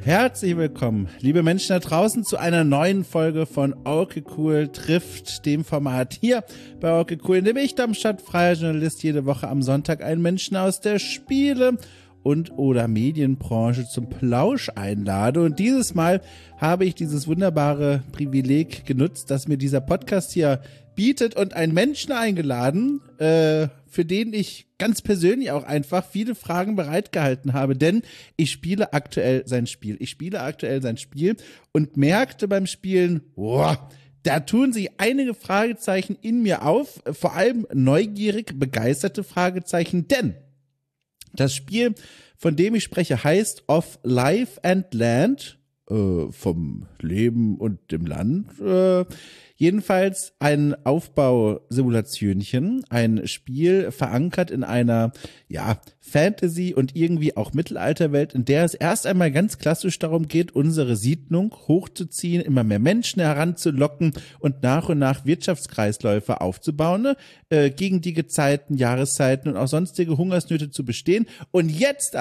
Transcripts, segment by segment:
Herzlich willkommen, liebe Menschen da draußen, zu einer neuen Folge von Okay Cool trifft, dem Format hier bei Okay Cool, in dem ich, Darmstadt, freier Journalist, jede Woche am Sonntag einen Menschen aus der Spiele- und oder Medienbranche zum Plausch einlade. Und dieses Mal habe ich dieses wunderbare Privileg genutzt, dass mir dieser Podcast hier bietet und einen Menschen eingeladen, für den ich ganz persönlich auch einfach viele Fragen bereitgehalten habe, denn ich spiele aktuell sein Spiel. Und merkte beim Spielen, da tun sich einige Fragezeichen in mir auf, vor allem neugierig, begeisterte Fragezeichen, denn das Spiel, von dem ich spreche, heißt Of Life and Land, vom Leben und dem Land. Jedenfalls ein Aufbausimulationchen, ein Spiel verankert in einer, Fantasy- und irgendwie auch Mittelalterwelt, in der es erst einmal ganz klassisch darum geht, unsere Siedlung hochzuziehen, immer mehr Menschen heranzulocken und nach Wirtschaftskreisläufe aufzubauen, gegen die Gezeiten, Jahreszeiten und auch sonstige Hungersnöte zu bestehen. Und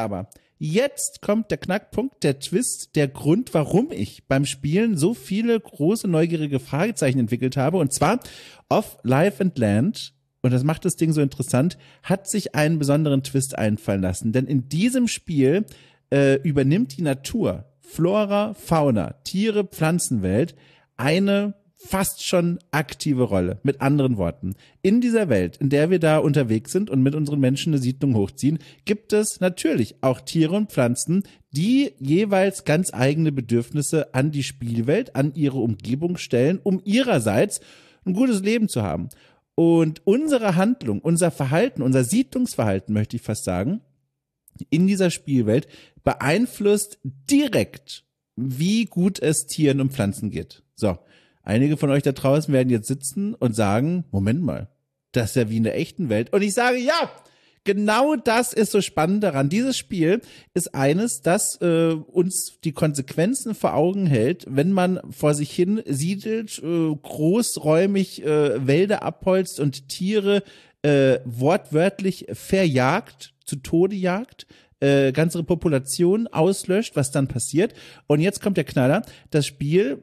jetzt kommt der Knackpunkt, der Twist, der Grund, warum ich beim Spielen so viele große, neugierige Fragezeichen entwickelt habe. Und zwar Of Life and Land, und das macht das Ding so interessant, hat sich einen besonderen Twist einfallen lassen. Denn in diesem Spiel übernimmt die Natur, Flora, Fauna, Tiere, Pflanzenwelt eine fast schon aktive Rolle. Mit anderen Worten, in dieser Welt, in der wir da unterwegs sind und mit unseren Menschen eine Siedlung hochziehen, gibt es natürlich auch Tiere und Pflanzen, die jeweils ganz eigene Bedürfnisse an die Spielwelt, an ihre Umgebung stellen, um ihrerseits ein gutes Leben zu haben. Und unsere Handlung, unser Verhalten, unser Siedlungsverhalten, möchte ich fast sagen, in dieser Spielwelt beeinflusst direkt, wie gut es Tieren und Pflanzen geht. So. Einige von euch da draußen werden jetzt sitzen und sagen, Moment mal, das ist ja wie in der echten Welt. Und ich sage, ja, genau das ist so spannend daran. Dieses Spiel ist eines, das uns die Konsequenzen vor Augen hält, wenn man vor sich hin siedelt, großräumig Wälder abholzt und Tiere wortwörtlich verjagt, zu Tode jagt, ganze Populationen auslöscht, was dann passiert. Und jetzt kommt der Knaller, das Spiel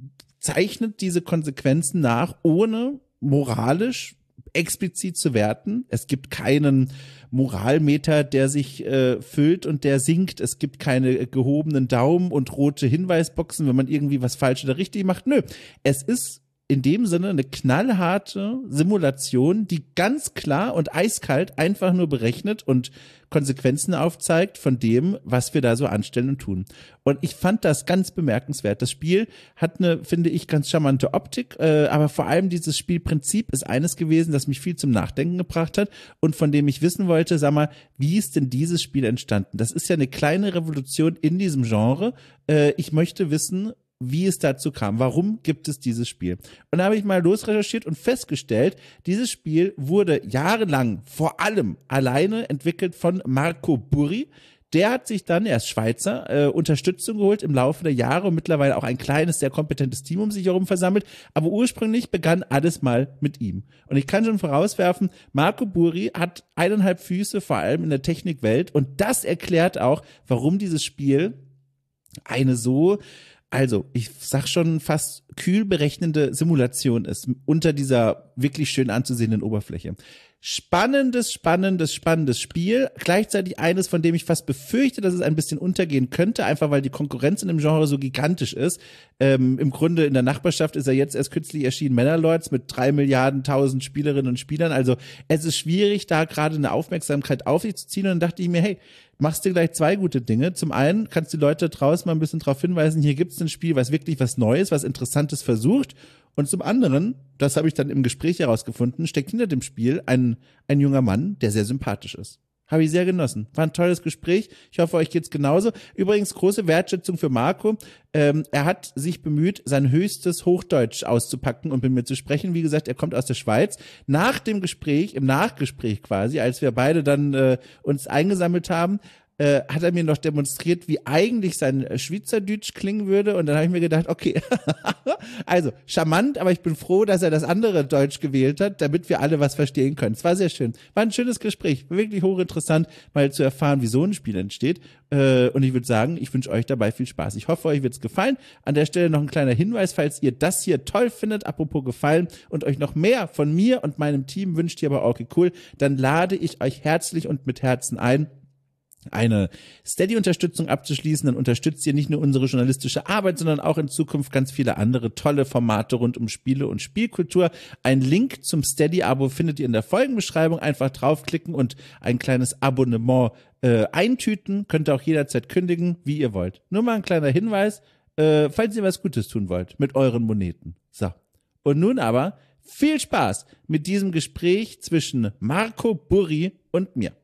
zeichnet diese Konsequenzen nach, ohne moralisch explizit zu werten. Es gibt keinen Moralmeter, der sich füllt und der sinkt. Es gibt keine gehobenen Daumen und rote Hinweisboxen, wenn man irgendwie was falsch oder richtig macht. Nö, es ist in dem Sinne eine knallharte Simulation, die ganz klar und eiskalt einfach nur berechnet und Konsequenzen aufzeigt von dem, was wir da so anstellen und tun. Und ich fand das ganz bemerkenswert. Das Spiel hat eine, finde ich, ganz charmante Optik, aber vor allem dieses Spielprinzip ist eines gewesen, das mich viel zum Nachdenken gebracht hat und von dem ich wissen wollte, sag mal, wie ist denn dieses Spiel entstanden? Das ist ja eine kleine Revolution in diesem Genre. Ich möchte wissen, wie es dazu kam. Warum gibt es dieses Spiel? Und da habe ich mal losrecherchiert und festgestellt, dieses Spiel wurde jahrelang vor allem alleine entwickelt von Marco Burri. Der hat sich dann, er ist Schweizer, Unterstützung geholt im Laufe der Jahre und mittlerweile auch ein kleines, sehr kompetentes Team um sich herum versammelt. Aber ursprünglich begann alles mal mit ihm. Und ich kann schon vorauswerfen, Marco Burri hat 1,5 Füße, vor allem in der Technikwelt. Und das erklärt auch, warum dieses Spiel ich sag schon fast kühl berechnende Simulation ist unter dieser wirklich schön anzusehenden Oberfläche. Spannendes Spiel. Gleichzeitig eines, von dem ich fast befürchte, dass es ein bisschen untergehen könnte, einfach weil die Konkurrenz in dem Genre so gigantisch ist. Im Grunde in der Nachbarschaft ist er jetzt erst kürzlich erschienen, Manor-Lords mit 3 Milliarden 1000 Spielerinnen und Spielern. Also es ist schwierig, da gerade eine Aufmerksamkeit auf sich zu ziehen. Und dann dachte ich mir, hey, machst dir gleich 2 gute Dinge. Zum einen kannst du die Leute draußen mal ein bisschen darauf hinweisen, hier gibt's ein Spiel, was wirklich was Neues, was Interessantes versucht. Und zum anderen, das habe ich dann im Gespräch herausgefunden, steckt hinter dem Spiel ein junger Mann, der sehr sympathisch ist. Habe ich sehr genossen. War ein tolles Gespräch. Ich hoffe, euch geht's genauso. Übrigens, große Wertschätzung für Marco. Er hat sich bemüht, sein höchstes Hochdeutsch auszupacken und mit mir zu sprechen. Wie gesagt, er kommt aus der Schweiz. Nach dem Gespräch, im Nachgespräch quasi, als wir beide dann uns eingesammelt haben, hat er mir noch demonstriert, wie eigentlich sein Schweizerdeutsch klingen würde. Und dann habe ich mir gedacht, okay, also charmant, aber ich bin froh, dass er das andere Deutsch gewählt hat, damit wir alle was verstehen können. Es war sehr schön. War ein schönes Gespräch. Wirklich hochinteressant, mal zu erfahren, wie so ein Spiel entsteht. Und ich würde sagen, ich wünsche euch dabei viel Spaß. Ich hoffe, euch wird's gefallen. An der Stelle noch ein kleiner Hinweis, falls ihr das hier toll findet, apropos gefallen, und euch noch mehr von mir und meinem Team wünscht, hier aber okay, cool, dann lade ich euch herzlich und mit Herzen ein, eine Steady-Unterstützung abzuschließen. Dann unterstützt ihr nicht nur unsere journalistische Arbeit, sondern auch in Zukunft ganz viele andere tolle Formate rund um Spiele und Spielkultur. Ein Link zum Steady-Abo findet ihr in der Folgenbeschreibung. Einfach draufklicken und ein kleines Abonnement eintüten. Könnt ihr auch jederzeit kündigen, wie ihr wollt. Nur mal ein kleiner Hinweis, falls ihr was Gutes tun wollt mit euren Moneten. So. Und nun aber viel Spaß mit diesem Gespräch zwischen Marco Burri und mir.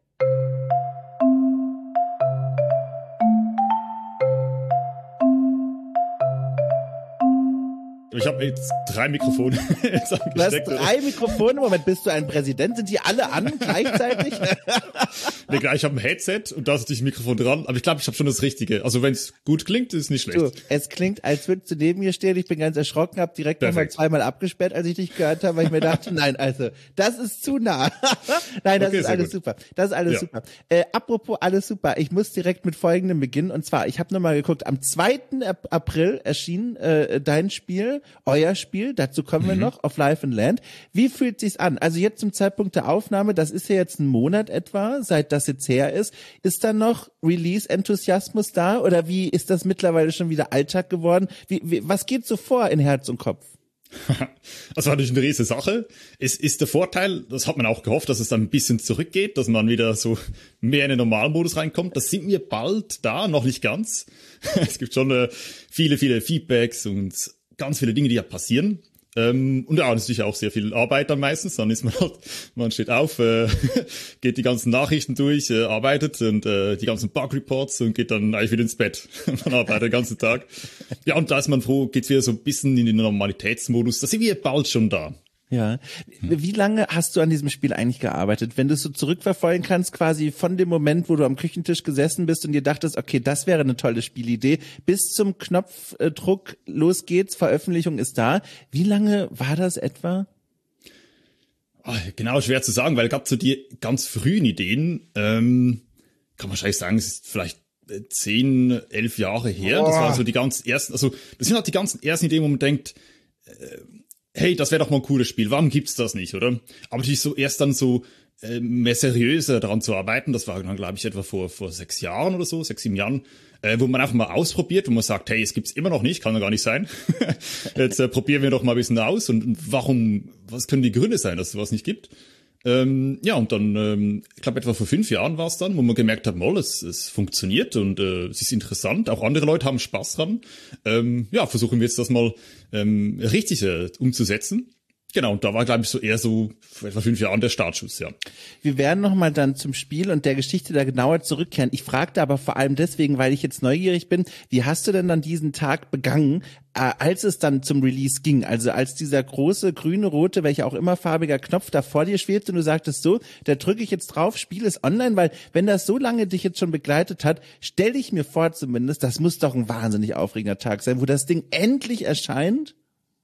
Ich habe jetzt 3 Mikrofone jetzt angesteckt. Du hast 3 Mikrofone? Moment, bist du ein Präsident? Sind die alle an gleichzeitig? Nee, klar, ich habe ein Headset und da ist natürlich ein Mikrofon dran, aber ich glaube, ich habe schon das Richtige. Also wenn es gut klingt, ist es nicht schlecht. Du, es klingt, als würdest du neben mir stehen. Ich bin ganz erschrocken, habe direkt nochmal zweimal abgesperrt, als ich dich gehört habe, weil ich mir dachte, nein, also, das ist zu nah. Nein, das ist alles super. Das ist alles super. Apropos alles super, ich muss direkt mit Folgendem beginnen. Und zwar, ich habe nochmal geguckt, am 2. April erschien dein Spiel, euer Spiel, dazu kommen wir noch, auf Life and Land. Wie fühlt sich's an? Also jetzt zum Zeitpunkt der Aufnahme, das ist ja jetzt ein Monat etwa, seit das jetzt her ist. Ist da noch Release-Enthusiasmus da oder wie ist das mittlerweile schon wieder Alltag geworden? Was geht so vor in Herz und Kopf? Das war natürlich eine riesige Sache. Es ist der Vorteil, das hat man auch gehofft, dass es dann ein bisschen zurückgeht, dass man wieder so mehr in den Normalmodus reinkommt. Das sind wir bald da, noch nicht ganz. Es gibt schon viele Feedbacks und ganz viele Dinge, die ja passieren. Und ja, natürlich auch sehr viel Arbeit dann meistens. Dann ist man halt, man steht auf, geht die ganzen Nachrichten durch, arbeitet und die ganzen Bug-Reports und geht dann eigentlich wieder ins Bett. Man arbeitet den ganzen Tag. Ja, und da ist man froh, geht's wieder so ein bisschen in den Normalitätsmodus. Da sind wir bald schon da. Ja. Wie lange hast du an diesem Spiel eigentlich gearbeitet? Wenn du es so zurückverfolgen kannst, quasi von dem Moment, wo du am Küchentisch gesessen bist und dir dachtest, okay, das wäre eine tolle Spielidee, bis zum Knopfdruck, los geht's, Veröffentlichung ist da. Wie lange war das etwa? Genau, schwer zu sagen, weil es gab so die ganz frühen Ideen, kann man wahrscheinlich sagen, es ist vielleicht 10, 11 Jahre her. Das waren so die ganz ersten, also das sind halt die ganzen ersten Ideen, wo man denkt, hey, das wäre doch mal ein cooles Spiel, warum gibt's das nicht, oder? Aber natürlich so erst dann so mehr seriöser daran zu arbeiten, das war dann, glaube ich, etwa vor 6 Jahren oder so, 6, 7 Jahren, wo man einfach mal ausprobiert, wo man sagt, hey, es gibt's immer noch nicht, kann doch gar nicht sein. Jetzt probieren wir doch mal ein bisschen aus und warum, was können die Gründe sein, dass es sowas nicht gibt? Ja, und dann, ich glaube, etwa vor 5 Jahren war es dann, wo man gemerkt hat, es funktioniert und es ist interessant. Auch andere Leute haben Spaß dran. Ja, versuchen wir jetzt das mal richtig umzusetzen. Genau, und da war, glaube ich, so eher so vor etwa 5 Jahren der Startschuss, ja. Wir werden nochmal dann zum Spiel und der Geschichte da genauer zurückkehren. Ich fragte aber vor allem deswegen, weil ich jetzt neugierig bin, wie hast du denn dann diesen Tag begangen, als es dann zum Release ging? Also als dieser große, grüne, rote, welcher auch immer farbiger Knopf da vor dir schwebte und du sagtest so, da drücke ich jetzt drauf, Spiel ist online, weil wenn das so lange dich jetzt schon begleitet hat, stelle ich mir vor zumindest, das muss doch ein wahnsinnig aufregender Tag sein, wo das Ding endlich erscheint.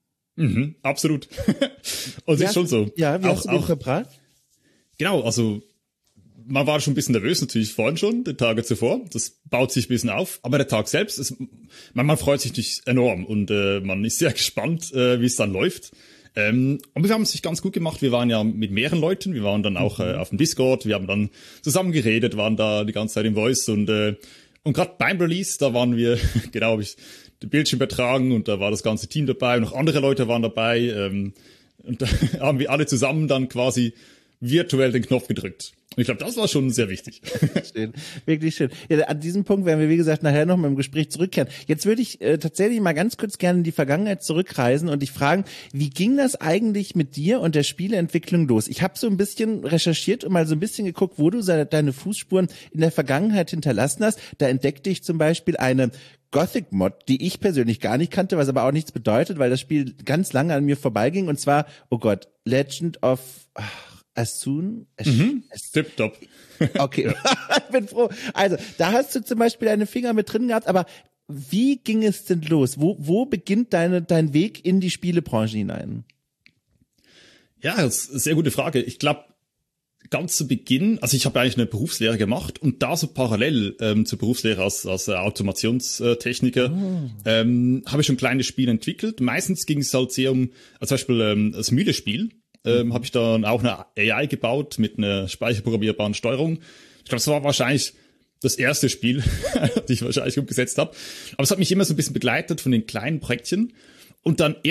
Mhm, absolut. Und es ist schon so. Ja, wie hast du den verbracht? Genau, also man war schon ein bisschen nervös, natürlich vorhin schon, die Tage zuvor. Das baut sich ein bisschen auf. Aber der Tag selbst, man freut sich natürlich enorm und man ist sehr gespannt, wie es dann läuft. Und wir haben es sich ganz gut gemacht. Wir waren ja mit mehreren Leuten. Wir waren dann auch auf dem Discord. Wir haben dann zusammen geredet, waren da die ganze Zeit im Voice. Und gerade beim Release, da waren wir, genau, habe ich den Bildschirm übertragen und da war das ganze Team dabei und noch andere Leute waren dabei. Und da haben wir alle zusammen dann quasi virtuell den Knopf gedrückt. Und ich glaube, das war schon sehr wichtig. Schön, wirklich schön. Ja, an diesem Punkt werden wir, wie gesagt, nachher noch mal im Gespräch zurückkehren. Jetzt würde ich tatsächlich mal ganz kurz gerne in die Vergangenheit zurückreisen und dich fragen, wie ging das eigentlich mit dir und der Spieleentwicklung los? Ich habe so ein bisschen recherchiert und mal so ein bisschen geguckt, wo du deine Fußspuren in der Vergangenheit hinterlassen hast. Da entdeckte ich zum Beispiel eine Gothic-Mod, die ich persönlich gar nicht kannte, was aber auch nichts bedeutet, weil das Spiel ganz lange an mir vorbeiging. Und zwar, oh Gott, Legend of... as soon as Tipptopp. Okay, ich bin froh. Also, da hast du zum Beispiel deine Finger mit drin gehabt, aber wie ging es denn los? Wo beginnt dein Weg in die Spielebranche hinein? Ja, das ist eine sehr gute Frage. Ich glaube, ganz zu Beginn, also ich habe eigentlich eine Berufslehre gemacht und da so parallel zur Berufslehre als Automationstechniker habe ich schon kleine Spiele entwickelt. Meistens ging es halt sehr um, zum Beispiel das Mühle-Spiel. Habe ich dann auch eine AI gebaut mit einer speicherprogrammierbaren Steuerung. Ich glaube, das war wahrscheinlich das erste Spiel, das ich wahrscheinlich umgesetzt habe. Aber es hat mich immer so ein bisschen begleitet von den kleinen Projektchen. Und dann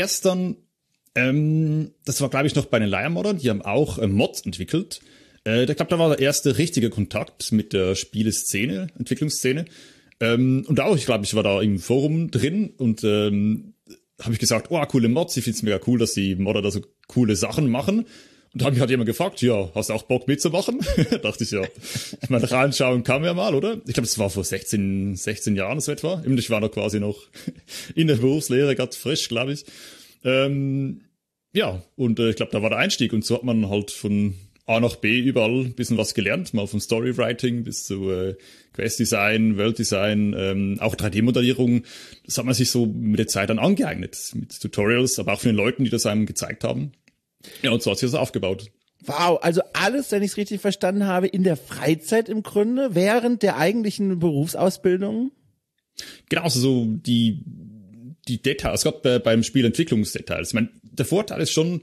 das war glaube ich noch bei den Leiermodern, die haben auch Mods entwickelt. Ich glaube, da war der erste richtige Kontakt mit der Spieleszene, Entwicklungsszene. Und auch, ich glaube, ich war da im Forum drin und habe ich gesagt, oh, coole Mods, ich finde es mega cool, dass die Modder da so coole Sachen machen. Und da habe mich halt jemand gefragt, ja, hast du auch Bock mitzumachen? Dachte ich, ja, ich meine, reinschauen kann man ja mal, oder? Ich glaube, das war vor 16 Jahren so etwa. Ich war da quasi noch in der Berufslehre, ganz frisch, glaube ich. Ja, und ich glaube, da war der Einstieg. Und so hat man halt von A nach B überall ein bisschen was gelernt, mal vom Storywriting bis zu Quest-Design, World-Design, auch 3D-Modellierung. Das hat man sich so mit der Zeit dann angeeignet, mit Tutorials, aber auch von den Leuten, die das einem gezeigt haben. Ja, und so hat sich das aufgebaut. Wow, also alles, wenn ich es richtig verstanden habe, in der Freizeit im Grunde, während der eigentlichen Berufsausbildung? Genau, also so die Details, gerade beim Spiel Entwicklungsdetails. Ich meine, der Vorteil ist schon,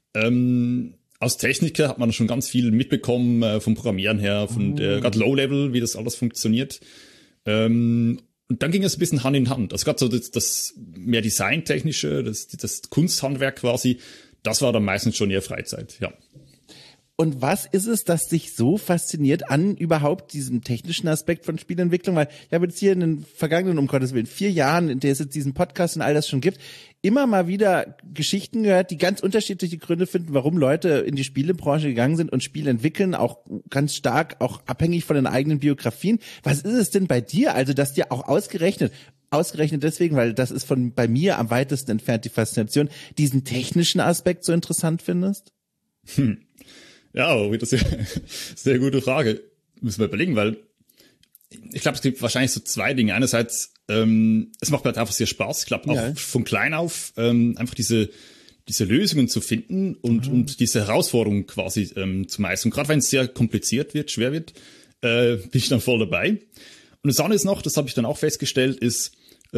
als Techniker hat man schon ganz viel mitbekommen vom Programmieren her, von gerade Low-Level, wie das alles funktioniert. Und dann ging es ein bisschen Hand in Hand. Also gerade so das mehr Designtechnische, das Kunsthandwerk quasi, das war dann meistens schon eher Freizeit, ja. Und was ist es, das dich so fasziniert an überhaupt diesem technischen Aspekt von Spielentwicklung? Weil ich habe jetzt hier in den vergangenen, um Gottes Willen, 4 Jahren, in der es jetzt diesen Podcast und all das schon gibt, immer mal wieder Geschichten gehört, die ganz unterschiedliche Gründe finden, warum Leute in die Spielebranche gegangen sind und Spiele entwickeln, auch ganz stark, auch abhängig von den eigenen Biografien. Was ist es denn bei dir? Also, dass dir auch ausgerechnet deswegen, weil das ist bei mir am weitesten entfernt die Faszination, diesen technischen Aspekt so interessant findest? Ja, das ist eine sehr gute Frage. Müssen wir überlegen, weil ich glaube, es gibt wahrscheinlich so 2 Dinge. Einerseits, es macht mir halt einfach sehr Spaß. Ich glaube, auch von klein auf einfach diese Lösungen zu finden und diese Herausforderungen quasi zu meistern. Gerade wenn es sehr kompliziert wird, schwer wird, bin ich dann voll dabei. Und das andere ist noch, das habe ich dann auch festgestellt, ist,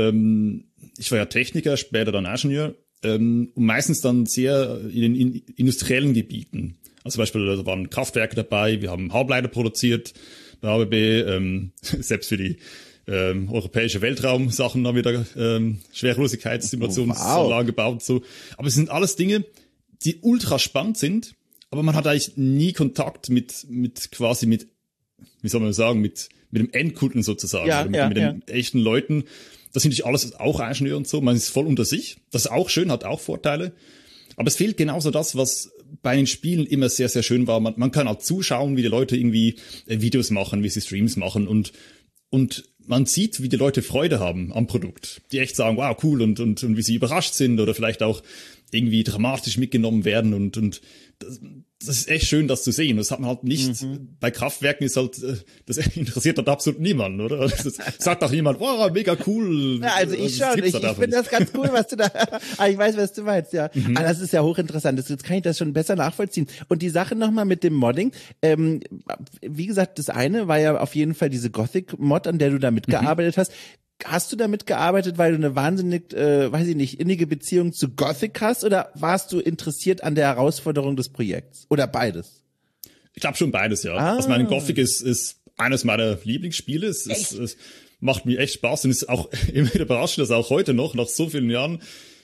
ich war ja Techniker, später dann Ingenieur, und meistens dann sehr in den industriellen Gebieten. Also zum Beispiel, da waren Kraftwerke dabei, wir haben Halbleiter produziert bei ABB, selbst für die europäische Weltraumsachen haben wir da Schwerelosigkeitssimulationsanlagen gebaut. So. Aber es sind alles Dinge, die ultra spannend sind, aber man hat eigentlich nie Kontakt mit wie soll man sagen, mit dem Endkunden sozusagen, mit den echten Leuten. Das sind nicht alles auch Ingenieur und so, man ist voll unter sich. Das ist auch schön, hat auch Vorteile. Aber es fehlt genauso das, was bei den Spielen immer sehr, sehr schön war. Man kann auch zuschauen, wie die Leute irgendwie Videos machen, wie sie Streams machen und man sieht, wie die Leute Freude haben am Produkt. Die echt sagen, wow, cool und wie sie überrascht sind oder vielleicht auch irgendwie dramatisch mitgenommen werden und das ist echt schön, das zu sehen. Das hat man halt nicht, bei Kraftwerken ist halt, das interessiert halt absolut niemanden, oder? Das sagt doch niemand, wow, mega cool. Ja, also ich schon, ich finde das ganz cool, was du da, ich weiß, was du meinst, ja. Aber das ist ja hochinteressant, jetzt kann ich das schon besser nachvollziehen. Und die Sache nochmal mit dem Modding, wie gesagt, das eine war ja auf jeden Fall diese Gothic-Mod, an der du da mitgearbeitet hast. Hast du damit gearbeitet, weil du eine wahnsinnig, weiß ich nicht, innige Beziehung zu Gothic hast oder warst du interessiert an der Herausforderung des Projekts? Oder beides? Ich glaube schon beides, ja. Also mein Gothic ist eines meiner Lieblingsspiele. Es macht mir echt Spaß und ist auch immer wieder überraschend, dass auch heute noch, nach so vielen Jahren,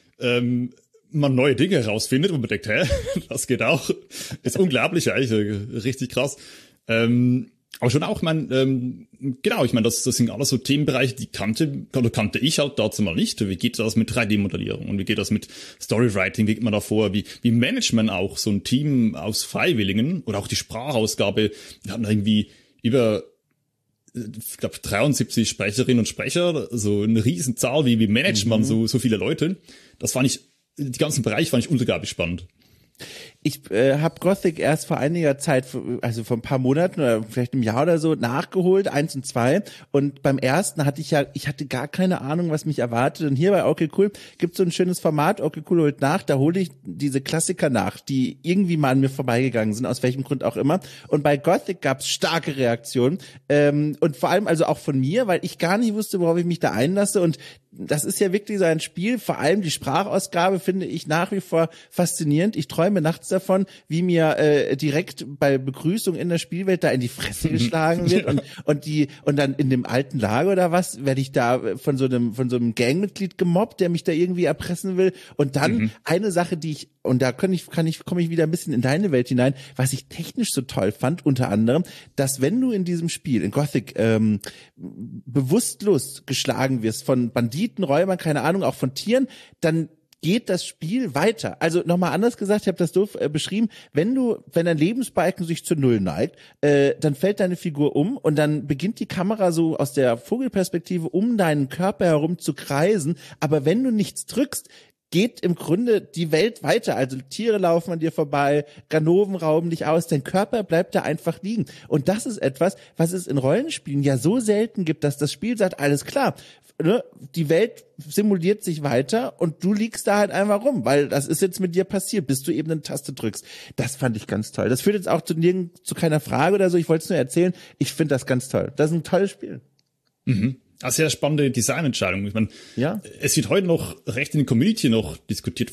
man neue Dinge herausfindet und man denkt, das geht auch. Ist unglaublich eigentlich, richtig krass. Aber schon auch, ich meine, das sind alles so Themenbereiche, die kannte ich halt dazu mal nicht. Wie geht das mit 3D-Modellierung und wie geht das mit Storywriting, wie geht man da vor, wie managt man auch so ein Team aus Freiwilligen oder auch die Sprachausgabe. Wir hatten irgendwie über, ich glaube, 73 Sprecherinnen und Sprecher, so eine Riesenzahl, wie managt man so viele Leute. Den ganzen Bereich fand ich unglaublich spannend. Ich habe Gothic erst vor einiger Zeit, also vor ein paar Monaten oder vielleicht einem Jahr oder so, nachgeholt, 1 und 2. Und beim ersten hatte ich hatte gar keine Ahnung, was mich erwartet. Und hier bei Okay Cool gibt es so ein schönes Format, Okay Cool holt nach, da hole ich diese Klassiker nach, die irgendwie mal an mir vorbeigegangen sind, aus welchem Grund auch immer. Und bei Gothic gab es starke Reaktionen. Und vor allem also auch von mir, weil ich gar nicht wusste, worauf ich mich da einlasse. Und das ist ja wirklich so ein Spiel, vor allem die Sprachausgabe finde ich nach wie vor faszinierend. Ich träume nachts davon, wie mir direkt bei Begrüßung in der Spielwelt da in die Fresse geschlagen wird und dann in dem alten Lager oder was, werde ich da von so einem Gangmitglied gemobbt, der mich da irgendwie erpressen will. Und dann eine Sache, und da komme ich wieder ein bisschen in deine Welt hinein, was ich technisch so toll fand, unter anderem, dass wenn du in diesem Spiel, in Gothic, bewusstlos geschlagen wirst von Banditen, Räubern, keine Ahnung, auch von Tieren, dann geht das Spiel weiter. Also nochmal anders gesagt, ich habe das doof beschrieben, wenn dein Lebensbalken sich zu Null neigt, dann fällt deine Figur um und dann beginnt die Kamera so aus der Vogelperspektive um deinen Körper herum zu kreisen, aber wenn du nichts drückst, geht im Grunde die Welt weiter. Also Tiere laufen an dir vorbei, Ganoven rauben dich aus, dein Körper bleibt da einfach liegen. Und das ist etwas, was es in Rollenspielen ja so selten gibt, dass das Spiel sagt, alles klar, ne, die Welt simuliert sich weiter und du liegst da halt einfach rum, weil das ist jetzt mit dir passiert, bis du eben eine Taste drückst. Das fand ich ganz toll. Das führt jetzt auch zu keiner Frage oder so, ich wollte es nur erzählen. Ich finde das ganz toll. Das ist ein tolles Spiel. Mhm. Eine sehr spannende Designentscheidung. Ich meine, es wird heute noch recht in der Community noch diskutiert,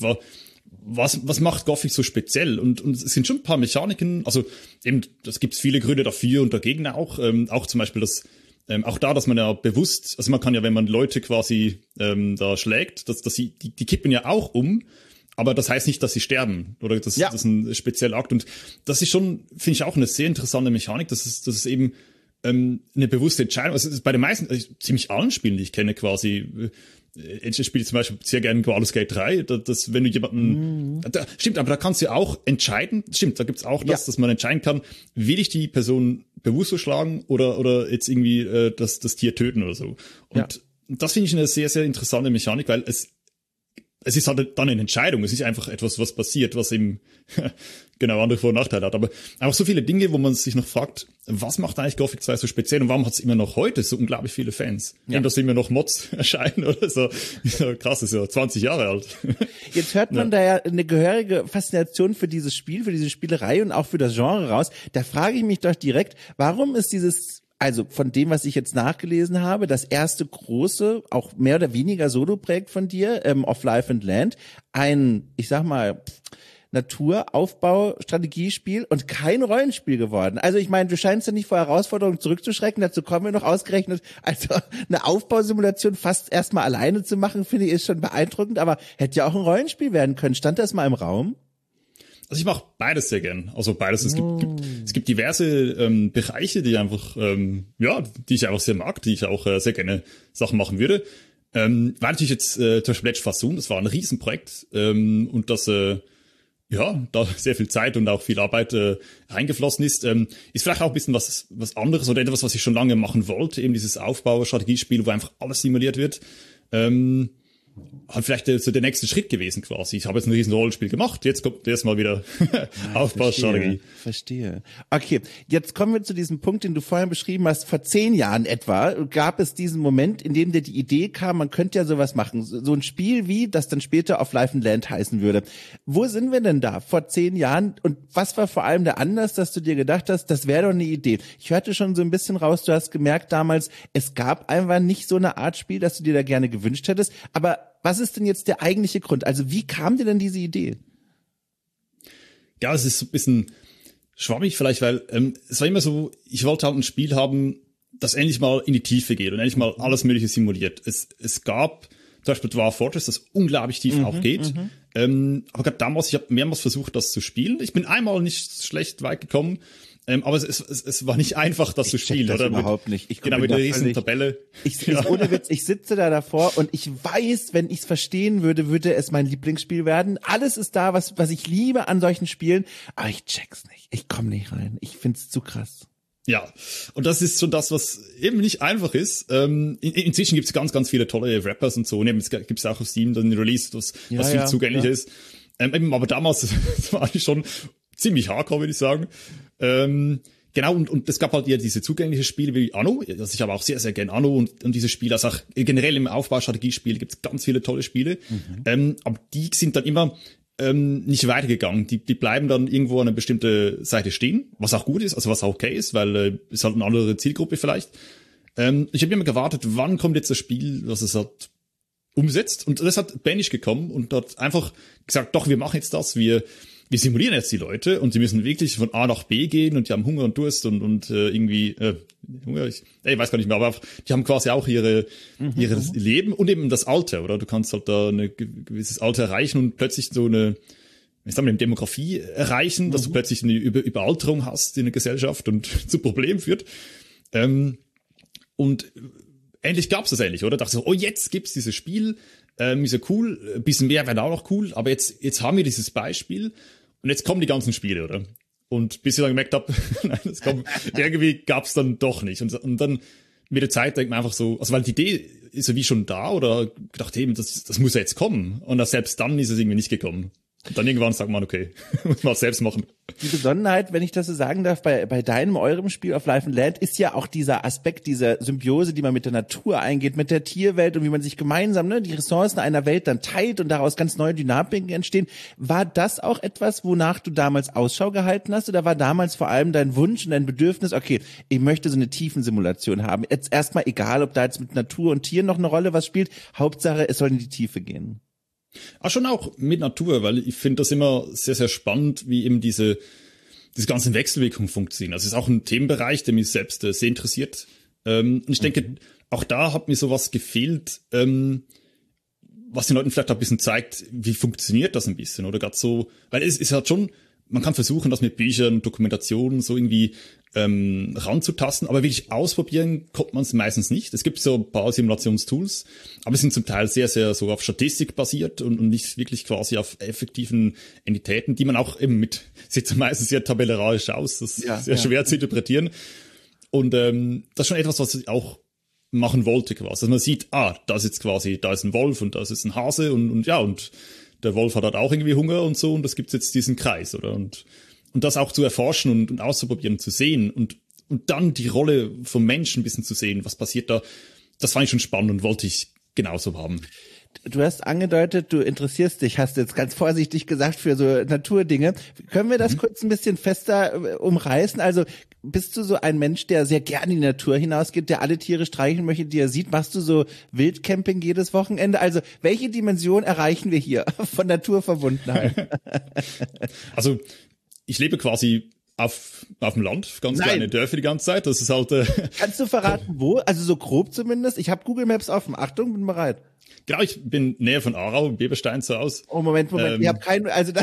was macht Gothic so speziell? Und es sind schon ein paar Mechaniken, also eben, das gibt's viele Gründe dafür und dagegen auch zum Beispiel dass man ja bewusst, also man kann ja, wenn man Leute quasi da schlägt, dass die kippen ja auch um, aber das heißt nicht, dass sie sterben, oder das ist ein spezieller Akt. Und das ist schon, finde ich, auch eine sehr interessante Mechanik, dass es eben eine bewusste Entscheidung. Also bei den meisten, ziemlich allen Spielen, die ich kenne, quasi, ich spiele zum Beispiel sehr gerne Baldur's Gate 3, dass wenn du jemanden, stimmt, aber da kannst du auch entscheiden, stimmt, da gibt's auch dass man entscheiden kann, will ich die Person bewusst so schlagen oder jetzt irgendwie das Tier töten oder so. Und das finde ich eine sehr, sehr interessante Mechanik, weil es ist halt dann eine Entscheidung, es ist einfach etwas, was passiert, was eben genau andere Vor- und Nachteile hat. Aber auch so viele Dinge, wo man sich noch fragt, was macht eigentlich Gothic 2 so speziell und warum hat es immer noch heute so unglaublich viele Fans? Ja. Eben, dass immer noch Mods erscheinen oder so. Krass, das ist ja 20 Jahre alt. Jetzt hört man da ja eine gehörige Faszination für dieses Spiel, für diese Spielerei und auch für das Genre raus. Da frage ich mich doch direkt, warum ist also von dem, was ich jetzt nachgelesen habe, das erste große, auch mehr oder weniger Solo-Projekt von dir, Of Life and Land, ein, ich sag mal, Naturaufbau-Strategiespiel und kein Rollenspiel geworden. Also ich meine, du scheinst ja nicht vor Herausforderungen zurückzuschrecken, dazu kommen wir noch ausgerechnet. Also eine Aufbausimulation fast erstmal alleine zu machen, finde ich, ist schon beeindruckend, aber hätte ja auch ein Rollenspiel werden können. Stand das mal im Raum? Also ich mache beides sehr gern. Also beides. Es gibt diverse Bereiche, die einfach, die ich einfach sehr mag, die ich auch sehr gerne Sachen machen würde. War natürlich jetzt zum Beispiel Ledge Fasun, das war ein Riesenprojekt und das da sehr viel Zeit und auch viel Arbeit reingeflossen ist. Ist vielleicht auch ein bisschen was anderes oder etwas, was ich schon lange machen wollte, eben dieses Aufbau-Strategiespiel, wo einfach alles simuliert wird. Hat vielleicht so der nächste Schritt gewesen quasi. Ich habe jetzt ein riesen Rollenspiel gemacht, jetzt kommt erstmal wieder Aufbaustrategie. Verstehe. Okay, jetzt kommen wir zu diesem Punkt, den du vorhin beschrieben hast. Vor 10 Jahren etwa gab es diesen Moment, in dem dir die Idee kam, man könnte ja sowas machen. So ein Spiel wie, das dann später Of Life and Land heißen würde. Wo sind wir denn da vor 10 Jahren? Und was war vor allem der Anlass, dass du dir gedacht hast, das wäre doch eine Idee? Ich hörte schon so ein bisschen raus, du hast gemerkt damals, es gab einfach nicht so eine Art Spiel, dass du dir da gerne gewünscht hättest. Aber was ist denn jetzt der eigentliche Grund? Also wie kam dir denn diese Idee? Ja, es ist so ein bisschen schwammig vielleicht, weil es war immer so, ich wollte halt ein Spiel haben, das endlich mal in die Tiefe geht und endlich mal alles Mögliche simuliert. Es gab zum Beispiel Dwarf Fortress, das unglaublich tief auch geht. Aber gerade damals, ich habe mehrmals versucht, das zu spielen. Ich bin einmal nicht schlecht weit gekommen. Aber es war nicht einfach, das zu spielen, das oder? Überhaupt nicht. Genau, mit der riesen Tabelle. Ohne Witz, ich sitze da davor und ich weiß, wenn ich es verstehen würde, würde es mein Lieblingsspiel werden. Alles ist da, was ich liebe an solchen Spielen, aber ich check's nicht. Ich komme nicht rein. Ich find's zu krass. Ja, und das ist schon das, was eben nicht einfach ist. Inzwischen gibt's ganz, ganz viele tolle Rappers und so. Und eben, es gibt's auch auf Steam dann Release, was viel zugänglicher ist. Aber damals, das war eigentlich schon ziemlich hardcore, würde ich sagen. Genau, und es gab halt ja diese zugängliche Spiele wie Anno, also ich habe auch sehr, sehr gern Anno und diese Spiele, also auch generell im Aufbaustrategiespiel gibt es ganz viele tolle Spiele, aber die sind dann immer nicht weitergegangen, die bleiben dann irgendwo an einer bestimmten Seite stehen, was auch gut ist, also was auch okay ist, weil ist halt eine andere Zielgruppe vielleicht. Ich habe immer gewartet, wann kommt jetzt das Spiel, was es halt umsetzt, und das hat Banish gekommen und hat einfach gesagt, doch, wir machen jetzt das, wir simulieren jetzt die Leute und die müssen wirklich von A nach B gehen und die haben Hunger und Durst und irgendwie Hunger, ich weiß gar nicht mehr, aber die haben quasi auch ihres Leben und eben das Alter, oder? Du kannst halt da ein gewisses Alter erreichen und plötzlich so eine, ich sag mal, eine Demografie erreichen, dass du plötzlich eine Überalterung hast in der Gesellschaft und zu Problemen führt. Und endlich gab's das endlich, oder? Dachte so, oh, jetzt gibt's dieses Spiel, ist ja cool, ein bisschen mehr wäre auch noch cool, aber jetzt haben wir dieses Beispiel. Und jetzt kommen die ganzen Spiele, oder? Und bis ich dann gemerkt habe, nein, irgendwie gab's dann doch nicht. Und dann mit der Zeit denkt man einfach so, also weil die Idee ist ja wie schon da, oder gedacht, eben, das muss ja jetzt kommen. Und selbst dann ist es irgendwie nicht gekommen. Und dann irgendwann sagt man, okay, muss man selbst machen. Die Besonderheit, wenn ich das so sagen darf, bei eurem Spiel auf Life and Land ist ja auch dieser Aspekt, dieser Symbiose, die man mit der Natur eingeht, mit der Tierwelt und wie man sich gemeinsam die Ressourcen einer Welt dann teilt und daraus ganz neue Dynamiken entstehen. War das auch etwas, wonach du damals Ausschau gehalten hast, oder war damals vor allem dein Wunsch und dein Bedürfnis, okay, ich möchte so eine Tiefensimulation haben? Jetzt erstmal egal, ob da jetzt mit Natur und Tieren noch eine Rolle was spielt, Hauptsache, es soll in die Tiefe gehen. Schon auch mit Natur, weil ich finde das immer sehr, sehr spannend, wie eben diese ganzen Wechselwirkungen funktionieren. Also es ist auch ein Themenbereich, der mich selbst sehr interessiert. Und ich denke, auch da hat mir sowas gefehlt, was den Leuten vielleicht auch ein bisschen zeigt, wie funktioniert das ein bisschen, oder gerade so, weil es ist halt schon, man kann versuchen, das mit Büchern, Dokumentationen so irgendwie ranzutasten, aber wirklich ausprobieren kommt man es meistens nicht. Es gibt so ein paar Simulationstools, aber es sind zum Teil sehr, sehr so auf Statistik basiert und nicht wirklich quasi auf effektiven Entitäten, die man auch eben sieht meistens sehr tabellarisch aus, das ist sehr schwer zu interpretieren. Und das ist schon etwas, was ich auch machen wollte quasi. Also man sieht, da ist jetzt quasi, da ist ein Wolf und da ist jetzt ein Hase und der Wolf hat halt auch irgendwie Hunger und so, und das gibt's jetzt diesen Kreis, oder? Und das auch zu erforschen und auszuprobieren, zu sehen und dann die Rolle vom Menschen ein bisschen zu sehen, was passiert da, das fand ich schon spannend und wollte ich genauso haben. Du hast angedeutet, du interessierst dich, hast jetzt ganz vorsichtig gesagt, für so Naturdinge. Können wir das kurz ein bisschen fester umreißen? Also bist du so ein Mensch, der sehr gerne in die Natur hinausgeht, der alle Tiere streicheln möchte, die er sieht? Machst du so Wildcamping jedes Wochenende? Also welche Dimension erreichen wir hier von Naturverbundenheit? Also ich lebe quasi auf dem Land, ganz kleine Dörfer die ganze Zeit. Das ist halt. Kannst du verraten, wo? Also so grob zumindest. Ich habe Google Maps offen. Achtung, bin bereit. Genau, ich bin näher von Aarau, Bieberstein zu Hause. Oh, Moment. Ich habe keinen, also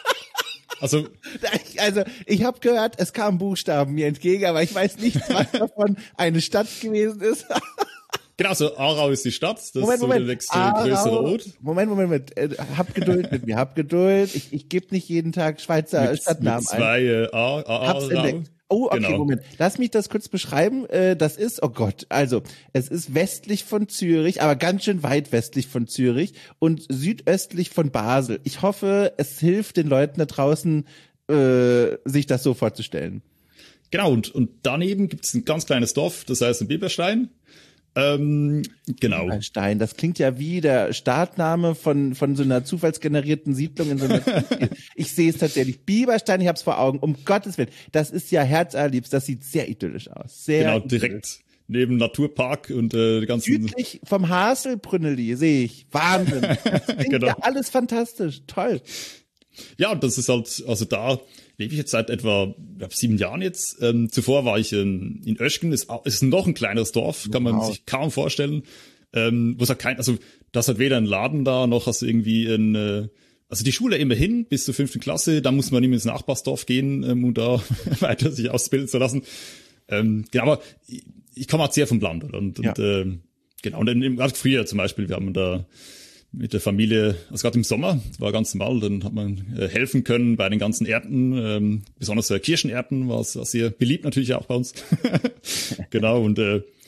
ich habe gehört, es kamen Buchstaben mir entgegen, aber ich weiß nicht, was davon eine Stadt gewesen ist. Genau, so Aarau ist die Stadt, das ist so der nächste größere Ort. Moment. Hab Geduld mit mir, hab Geduld. Ich gebe nicht jeden Tag Schweizer Stadtnamen ein. Mit zwei Hab's entdeckt. Oh, okay, genau. Moment. Lass mich das kurz beschreiben. Das ist, oh Gott, also es ist westlich von Zürich, aber ganz schön weit westlich von Zürich und südöstlich von Basel. Ich hoffe, es hilft den Leuten da draußen, sich das so vorzustellen. Genau, und daneben gibt es ein ganz kleines Dorf, das heißt ein Bieberstein. Genau. Bieberstein, das klingt ja wie der Startname von so einer zufallsgenerierten Siedlung in so einer Ich sehe es tatsächlich. Bieberstein, ich hab's vor Augen. Um Gottes Willen. Das ist ja herzallerliebst. Das sieht sehr idyllisch aus. Sehr genau, idyllisch. Direkt neben Naturpark und die ganzen. Südlich vom Haselbrünneli sehe ich. Wahnsinn. Das klingt genau. Ja alles fantastisch. Toll. Ja, und das ist halt, also da lebe ich jetzt seit etwa 7 Jahren jetzt. Zuvor war ich in Oeschgen, ist noch ein kleineres Dorf, kann man sich kaum vorstellen. Wo es halt das hat weder ein Laden da, noch hast du irgendwie also die Schule immerhin bis zur 5. Klasse, da muss man nicht ins Nachbarsdorf gehen, um da weiter sich ausbilden zu lassen. Genau, aber ich komme halt sehr vom Land, oder? Und genau, und gerade früher zum Beispiel, wir haben da mit der Familie, also gerade im Sommer, war ganz normal, dann hat man helfen können bei den ganzen Ernten, besonders Kirschenerten war es sehr beliebt natürlich auch bei uns. Genau, und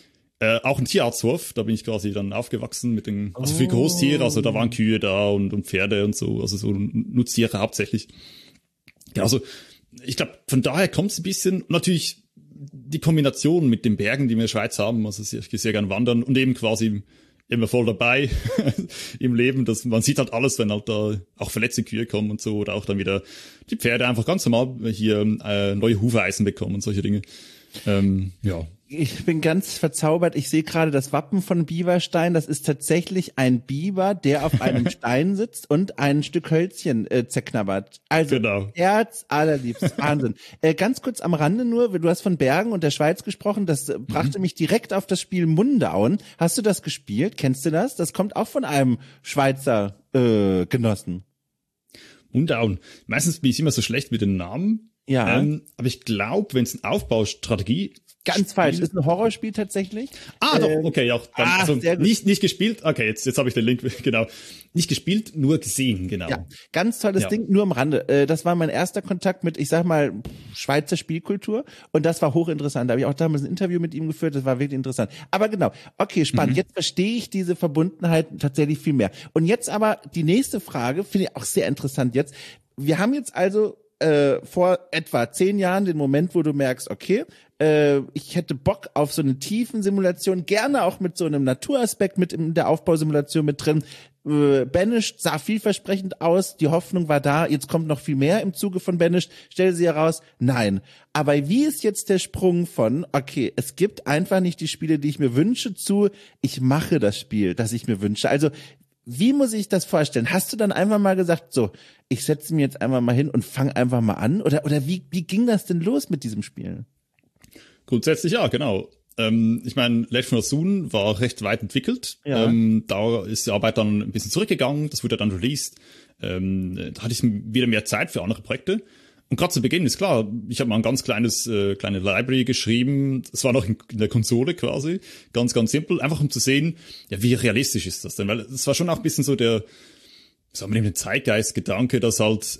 Auch ein Tierarzthof, da bin ich quasi dann aufgewachsen mit den, also für Großtiere, also da waren Kühe da und Pferde und so, also so Nutztiere hauptsächlich. Ja, also ich glaube, von daher kommt es ein bisschen, und natürlich die Kombination mit den Bergen, die wir in der Schweiz haben, also ich gehe sehr gern wandern und eben quasi immer voll dabei im Leben, dass man sieht halt alles, wenn halt da auch verletzte Kühe kommen und so, oder auch dann wieder die Pferde einfach ganz normal hier neue Hufeisen bekommen und solche Dinge. Ja. Ich bin ganz verzaubert. Ich sehe gerade das Wappen von Biberstein. Das ist tatsächlich ein Biber, der auf einem Stein sitzt und ein Stück Hölzchen zerknabbert. Also Genau. Herz allerliebst. Wahnsinn. Ganz kurz am Rande nur, du hast von Bergen und der Schweiz gesprochen. Das brachte mich direkt auf das Spiel Mundauen. Hast du das gespielt? Kennst du das? Das kommt auch von einem Schweizer Genossen. Mundauen. Meistens bin ich immer so schlecht mit den Namen. Ja. Aber ich glaube, wenn es eine Aufbaustrategie Ganz falsch. Ist ein Horrorspiel tatsächlich. Doch, okay, ja. Dann, also sehr gut. nicht gespielt. Okay, jetzt habe ich den Link, genau. Nicht gespielt, nur gesehen, genau. Ja, ganz tolles Ding, nur am Rande. Das war mein erster Kontakt mit, ich sag mal, Schweizer Spielkultur. Und das war hochinteressant. Da habe ich auch damals ein Interview mit ihm geführt. Das war wirklich interessant. Aber genau. Okay, spannend. Jetzt verstehe ich diese Verbundenheit tatsächlich viel mehr. Und jetzt aber die nächste Frage, finde ich auch sehr interessant jetzt. Wir haben jetzt also vor etwa 10 Jahren den Moment, wo du merkst, okay, ich hätte Bock auf so eine Tiefensimulation, gerne auch mit so einem Naturaspekt mit in der Aufbausimulation mit drin. Banished sah vielversprechend aus, die Hoffnung war da, jetzt kommt noch viel mehr im Zuge von Banished, stell sie heraus, nein. Aber wie ist jetzt der Sprung von, okay, es gibt einfach nicht die Spiele, die ich mir wünsche, zu, ich mache das Spiel, das ich mir wünsche. Also wie muss ich das vorstellen? Hast du dann einfach mal gesagt, so, ich setze mir jetzt einfach mal hin und fange einfach mal an? Oder wie ging das denn los mit diesem Spiel? Grundsätzlich ja, genau. Ich meine, Legend of Soon war recht weit entwickelt. Ja. Da ist die Arbeit dann ein bisschen zurückgegangen, das wurde dann released. Da hatte ich wieder mehr Zeit für andere Projekte. Und gerade zu Beginn ist klar, ich habe mal ein ganz kleine Library geschrieben. Das war noch in der Konsole quasi. Ganz, ganz simpel. Einfach um zu sehen, ja, wie realistisch ist das denn? Weil es war schon auch ein bisschen so der, sagen wir den Zeitgeist-Gedanke, dass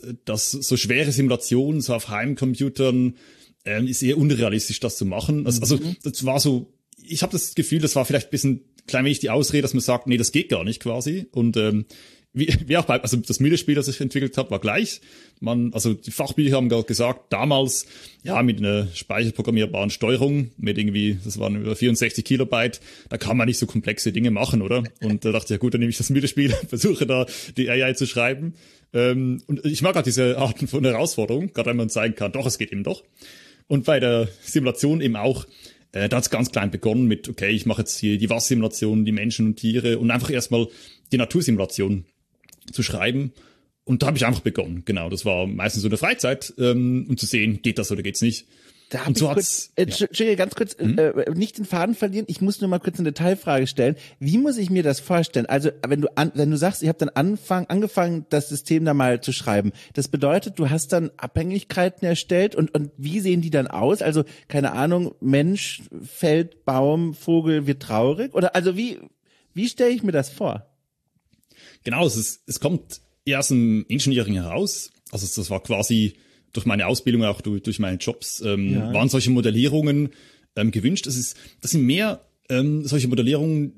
so schwere Simulationen so auf Heimcomputern ist eher unrealistisch, das zu machen. Also das war so, ich habe das Gefühl, das war vielleicht ein bisschen klein wenig die Ausrede, dass man sagt, nee, das geht gar nicht quasi. Und wie auch also das Mühle-Spiel, das ich entwickelt habe, war gleich. Also die Fachbücher haben gesagt, damals, ja, mit einer speicherprogrammierbaren Steuerung, mit irgendwie, das waren über 64 Kilobyte, da kann man nicht so komplexe Dinge machen, oder? Und da dachte ich, ja gut, dann nehme ich das Mühle-Spiel, versuche da die AI zu schreiben. Und ich mag halt diese Arten von Herausforderung, gerade wenn man zeigen kann, doch, es geht eben doch. Und bei der Simulation eben auch, da hat es ganz klein begonnen mit, okay, ich mache jetzt hier die Wassersimulation, die Menschen und Tiere und einfach erstmal die Natursimulation zu schreiben. Und da habe ich einfach begonnen. Genau, das war meistens so eine Freizeit, um zu sehen, geht das oder geht's nicht. Da und so hat's. Entschuldige, ganz kurz, nicht den Faden verlieren. Ich muss nur mal kurz eine Detailfrage stellen. Wie muss ich mir das vorstellen? Also, wenn du sagst, ich habe dann angefangen, das System da mal zu schreiben. Das bedeutet, du hast dann Abhängigkeiten erstellt und wie sehen die dann aus? Also, keine Ahnung, Mensch, Feld, Baum, Vogel wird traurig? Oder also wie stelle ich mir das vor? Genau, es kommt erst im Engineering heraus. Also das war quasi durch meine Ausbildung, auch durch meine Jobs, waren solche Modellierungen gewünscht. Das sind mehr solche Modellierungen,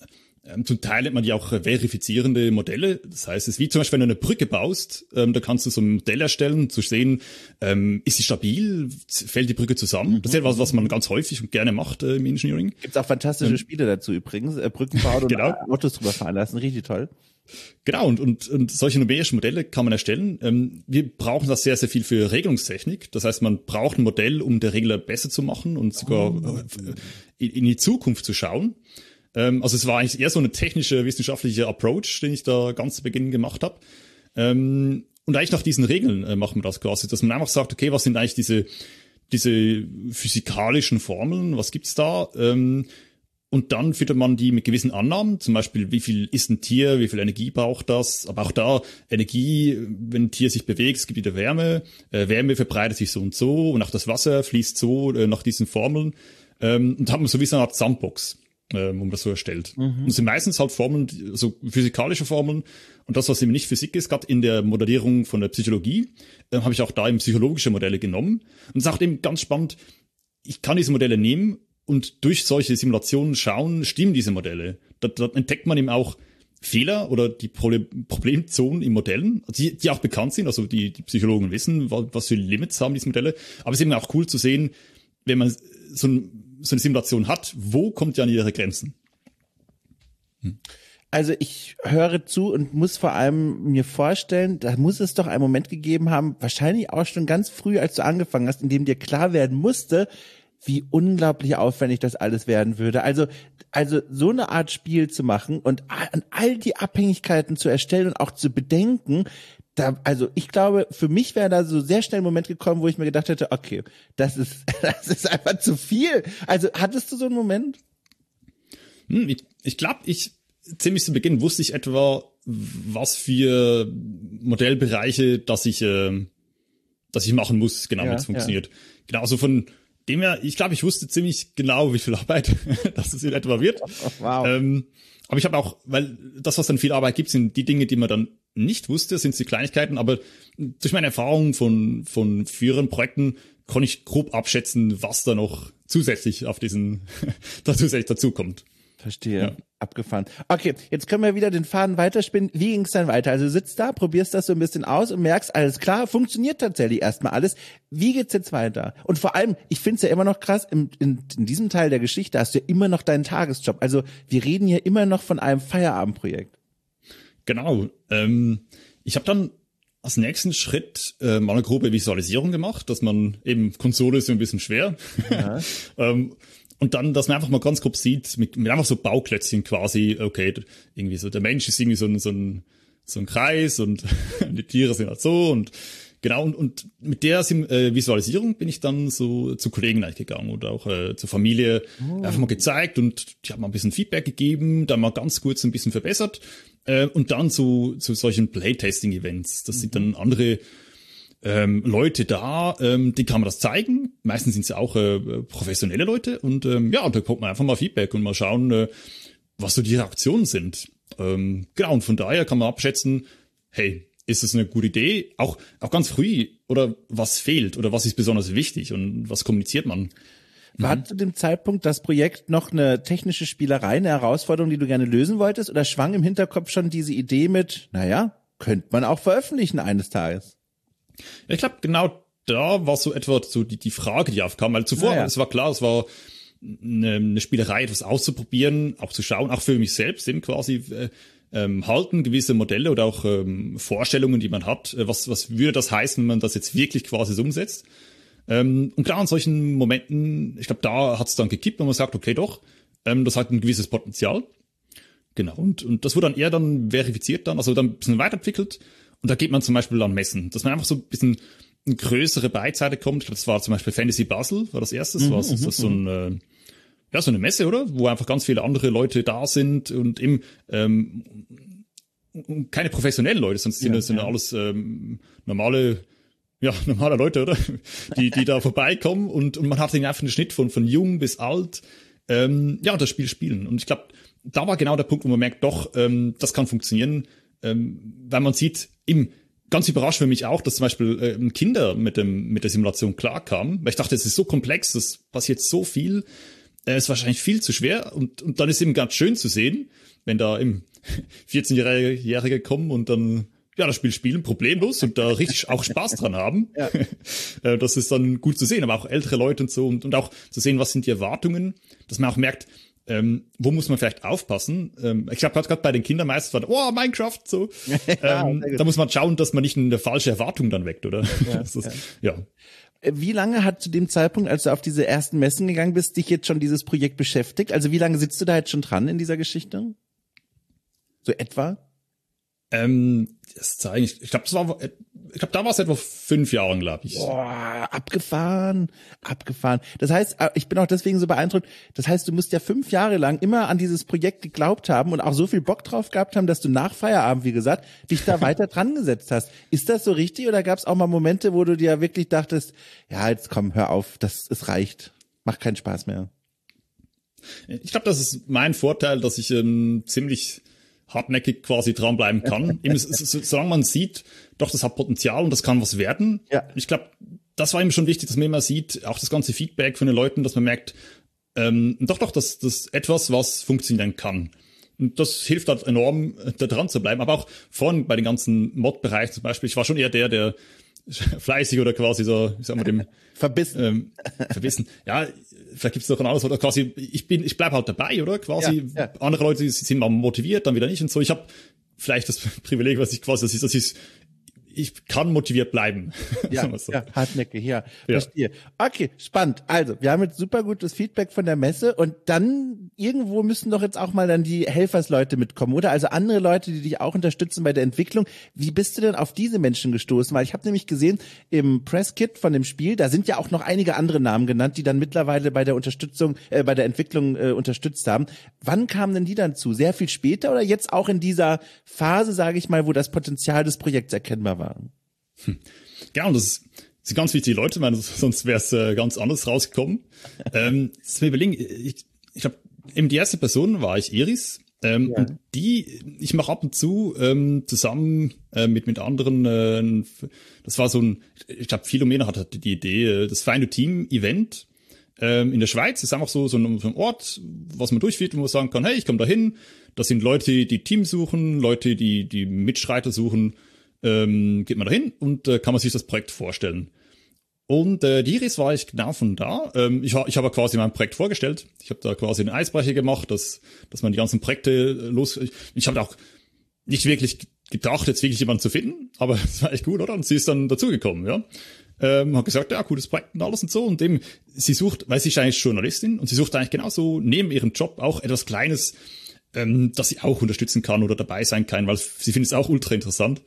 zum Teil nennt man die auch verifizierende Modelle. Das heißt, es ist wie zum Beispiel, wenn du eine Brücke baust, da kannst du so ein Modell erstellen, zu sehen, ist sie stabil, fällt die Brücke zusammen. Das ist etwas, was man ganz häufig und gerne macht im Engineering. Gibt's auch fantastische Spiele dazu übrigens, Brücken bauen und genau. Autos drüber fahren lassen, richtig toll. Genau, und solche numerischen Modelle kann man erstellen. Wir brauchen das sehr, sehr viel für Regelungstechnik. Das heißt, man braucht ein Modell, um den Regler besser zu machen und sogar in die Zukunft zu schauen. Also es war eigentlich eher so eine technische, wissenschaftliche Approach, den ich da ganz zu Beginn gemacht habe. Und eigentlich nach diesen Regeln machen wir das quasi, dass man einfach sagt, okay, was sind eigentlich diese physikalischen Formeln, was gibt's da? Und dann füttert man die mit gewissen Annahmen, zum Beispiel, wie viel ist ein Tier, wie viel Energie braucht das, aber auch da Energie, wenn ein Tier sich bewegt, es gibt wieder Wärme, Wärme verbreitet sich so und auch das Wasser fließt so nach diesen Formeln und da hat man so wie so eine Art Sandbox, wo man das so erstellt. Und es sind meistens halt Formeln, so physikalische Formeln und das, was eben nicht Physik ist, gerade in der Modellierung von der Psychologie, habe ich auch da eben psychologische Modelle genommen und es ist auch eben ganz spannend, ich kann diese Modelle nehmen und durch solche Simulationen schauen, stimmen diese Modelle. Dort entdeckt man eben auch Fehler oder die Problemzonen in Modellen, die auch bekannt sind, also die Psychologen wissen, was für Limits haben diese Modelle. Aber es ist eben auch cool zu sehen, wenn man so eine Simulation hat, wo kommt ja an ihre Grenzen? Also ich höre zu und muss vor allem mir vorstellen, da muss es doch einen Moment gegeben haben, wahrscheinlich auch schon ganz früh, als du angefangen hast, in dem dir klar werden musste, wie unglaublich aufwendig das alles werden würde. Also so eine Art Spiel zu machen und an all die Abhängigkeiten zu erstellen und auch zu bedenken, also ich glaube, für mich wäre da so sehr schnell ein Moment gekommen, wo ich mir gedacht hätte, okay, das ist einfach zu viel. Also hattest du so einen Moment? Ich glaube, ziemlich zu Beginn wusste ich etwa, was für Modellbereiche, dass ich machen muss, genau, wie es funktioniert. Ja. Genau, also von dem her, ich glaube, ich wusste ziemlich genau, wie viel Arbeit das in etwa wird. Wow. Aber ich habe auch, weil das, was dann viel Arbeit gibt, sind die Dinge, die man dann nicht wusste, sind die Kleinigkeiten, aber durch meine Erfahrung von früheren Projekten kann ich grob abschätzen, was da noch zusätzlich dazukommt. Verstehe. Ja. Abgefahren. Okay, jetzt können wir wieder den Faden weiterspinnen. Wie ging es dann weiter? Also du sitzt da, probierst das so ein bisschen aus und merkst, alles klar, funktioniert tatsächlich erstmal alles. Wie geht's jetzt weiter? Und vor allem, ich finde es ja immer noch krass, in diesem Teil der Geschichte hast du ja immer noch deinen Tagesjob. Also wir reden hier immer noch von einem Feierabendprojekt. Genau. Ich habe dann als nächsten Schritt mal eine grobe Visualisierung gemacht, dass man eben, Konsole ist so ein bisschen schwer. Ja. Und dann, dass man einfach mal ganz grob sieht, mit einfach so Bauklötzchen quasi, okay, irgendwie so, der Mensch ist irgendwie so ein Kreis und die Tiere sind halt so und genau, und mit der Visualisierung bin ich dann so zu Kollegen gegangen oder auch zur Familie, einfach mal gezeigt und die haben mal ein bisschen Feedback gegeben, dann mal ganz kurz ein bisschen verbessert und dann zu solchen Playtesting-Events, das sind dann andere Leute da, die kann man das zeigen. Meistens sind es ja auch professionelle Leute und da bekommt man einfach mal Feedback und mal schauen, was so die Reaktionen sind. Genau, und von daher kann man abschätzen, hey, ist das eine gute Idee? Auch ganz früh, oder was fehlt oder was ist besonders wichtig und was kommuniziert man? War zu dem Zeitpunkt das Projekt noch eine technische Spielerei, eine Herausforderung, die du gerne lösen wolltest, oder schwang im Hinterkopf schon diese Idee mit, könnte man auch veröffentlichen eines Tages? Ja, ich glaube, genau da war so etwa so die Frage, die aufkam, weil zuvor, es war klar, es war eine Spielerei, etwas auszuprobieren, auch zu schauen, auch für mich selbst eben quasi halten gewisse Modelle oder auch Vorstellungen, die man hat, was würde das heißen, wenn man das jetzt wirklich quasi so umsetzt. Und klar, in solchen Momenten, ich glaube, da hat es dann gekippt, wenn man sagt, okay, doch, das hat ein gewisses Potenzial. Genau, und das wurde dann eher dann verifiziert also dann ein bisschen weiterentwickelt. Und da geht man zum Beispiel an Messen, dass man einfach so ein bisschen eine größere Breitseite kommt. Ich glaube, das war zum Beispiel Fantasy Basel, war das erste. Das ist so eine Messe, oder? Wo einfach ganz viele andere Leute da sind und eben keine professionellen Leute, sonst sind alles normale Leute, oder? Die da vorbeikommen und man hat einfach einen Schnitt von jung bis alt, das Spiel spielen. Und ich glaube, da war genau der Punkt, wo man merkt, doch, das kann funktionieren, weil man sieht, ganz überrascht für mich auch, dass zum Beispiel Kinder mit der Simulation klarkamen, weil ich dachte, es ist so komplex, das passiert so viel, ist wahrscheinlich viel zu schwer und dann ist eben ganz schön zu sehen, wenn da 14-Jährige kommen und dann das Spiel spielen, problemlos und da richtig auch Spaß dran haben. Ja. Das ist dann gut zu sehen, aber auch ältere Leute und so und auch zu sehen, was sind die Erwartungen, dass man auch merkt, wo muss man vielleicht aufpassen? Ich glaube, gerade bei den Kindern meistens war, Minecraft, so. Da muss man schauen, dass man nicht eine falsche Erwartung dann weckt, oder? Ja. Wie lange hat zu dem Zeitpunkt, als du auf diese ersten Messen gegangen bist, dich jetzt schon dieses Projekt beschäftigt? Also wie lange sitzt du da jetzt schon dran in dieser Geschichte? So etwa? Ich glaube, da war es etwa 5 Jahre, glaube ich. Boah, abgefahren. Das heißt, ich bin auch deswegen so beeindruckt, das heißt, du musst ja 5 Jahre lang immer an dieses Projekt geglaubt haben und auch so viel Bock drauf gehabt haben, dass du nach Feierabend, wie gesagt, dich da weiter dran gesetzt hast. Ist das so richtig oder gab es auch mal Momente, wo du dir wirklich dachtest, ja, jetzt komm, hör auf, es reicht, macht keinen Spaß mehr? Ich glaube, das ist mein Vorteil, dass ich ziemlich hartnäckig quasi dranbleiben kann. Eben, solange man sieht, doch, das hat Potenzial und das kann was werden. Ja. Ich glaube, das war ihm schon wichtig, dass man immer sieht, auch das ganze Feedback von den Leuten, dass man merkt, doch, das etwas, was funktionieren kann. Und das hilft halt enorm, da dran zu bleiben. Aber auch vorhin bei den ganzen Mod-Bereichen zum Beispiel, ich war schon eher der fleißig oder quasi so, ich sag mal, dem Verbissen. Verbissen. Ja, vielleicht gibt's noch ein anderes, oder quasi, ich bleib halt dabei, oder? Quasi, Ja. andere Leute sind mal motiviert, dann wieder nicht und so. Ich habe vielleicht das Privileg, was ich quasi, ich kann motiviert bleiben. Ja, so. ja, hartnäckig, ja, verstehe. Okay, spannend. Also, wir haben jetzt super gutes Feedback von der Messe und dann irgendwo müssen doch jetzt auch mal dann die Helfersleute mitkommen, oder? Also andere Leute, die dich auch unterstützen bei der Entwicklung. Wie bist du denn auf diese Menschen gestoßen? Weil ich habe nämlich gesehen, im Presskit von dem Spiel, da sind ja auch noch einige andere Namen genannt, die dann mittlerweile bei der Unterstützung, bei der Entwicklung unterstützt haben. Wann kamen denn die dann zu? Sehr viel später oder jetzt auch in dieser Phase, sage ich mal, wo das Potenzial des Projekts erkennbar war? Genau, und das sind ganz wichtige Leute, weil sonst wäre es ganz anders rausgekommen. Jetzt mir überlegen, ich habe eben die erste Person war ich Iris. Und ich mache ab und zu zusammen mit anderen, das war so ein, ich glaube Philomena hatte die Idee, das Find a Team Event in der Schweiz. Das ist einfach so ein Ort, was man durchführt, wo man sagen kann, hey, ich komme da hin. Das sind Leute, die Team suchen, Leute, die Mitstreiter suchen. Geht man da hin und kann man sich das Projekt vorstellen. Und die Iris war ich genau von da. Ich habe quasi mein Projekt vorgestellt. Ich habe da quasi einen Eisbrecher gemacht, dass man die ganzen Projekte Ich habe auch nicht wirklich gedacht, jetzt wirklich jemanden zu finden, aber es war echt gut, oder? Und sie ist dann dazugekommen, ja. Hat gesagt, ja, cooles Projekt und alles und so. Und eben, sie sucht, weil sie ist eigentlich Journalistin und sie sucht eigentlich genauso neben ihrem Job auch etwas Kleines, dass sie auch unterstützen kann oder dabei sein kann, weil sie findet es auch ultra interessant.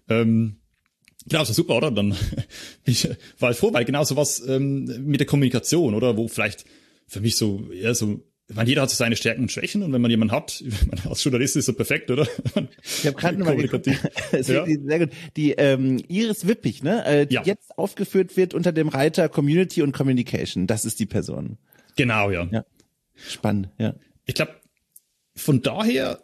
Genau, so super, oder? Dann war ich froh, weil genau so was mit der Kommunikation, oder? Wo vielleicht für mich so eher so, ich meine, jeder hat so seine Stärken und Schwächen und wenn man jemanden hat, als Journalist ist so perfekt, oder? Ich habe gerade mal geguckt. Ja. Sehr gut. Die Iris Wippich, ne? Die jetzt aufgeführt wird unter dem Reiter Community und Communication. Das ist die Person. Genau, ja. Spannend, ja. Ich glaube, von daher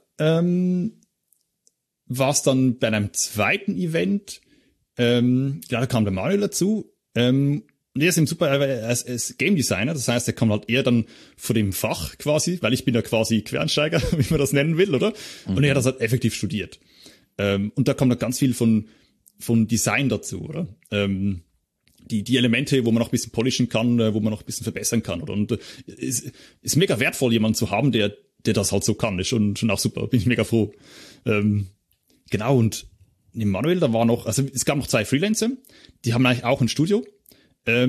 war es dann bei einem zweiten Event, da kam der Manuel dazu, und er ist eben super, er ist Game Designer, das heißt, er kommt halt eher dann von dem Fach quasi, weil ich bin ja quasi Quereinsteiger, wie man das nennen will, oder? Und er hat das halt effektiv studiert. Und da kommt dann ganz viel von Design dazu, oder? Die Elemente, wo man noch ein bisschen polischen kann, wo man noch ein bisschen verbessern kann, oder? Und ist mega wertvoll, jemanden zu haben, der das halt so kann, ist schon auch super, bin ich mega froh. Genau, und in Manuel, da war noch, also es gab noch 2 Freelancer, die haben eigentlich auch ein Studio, jetzt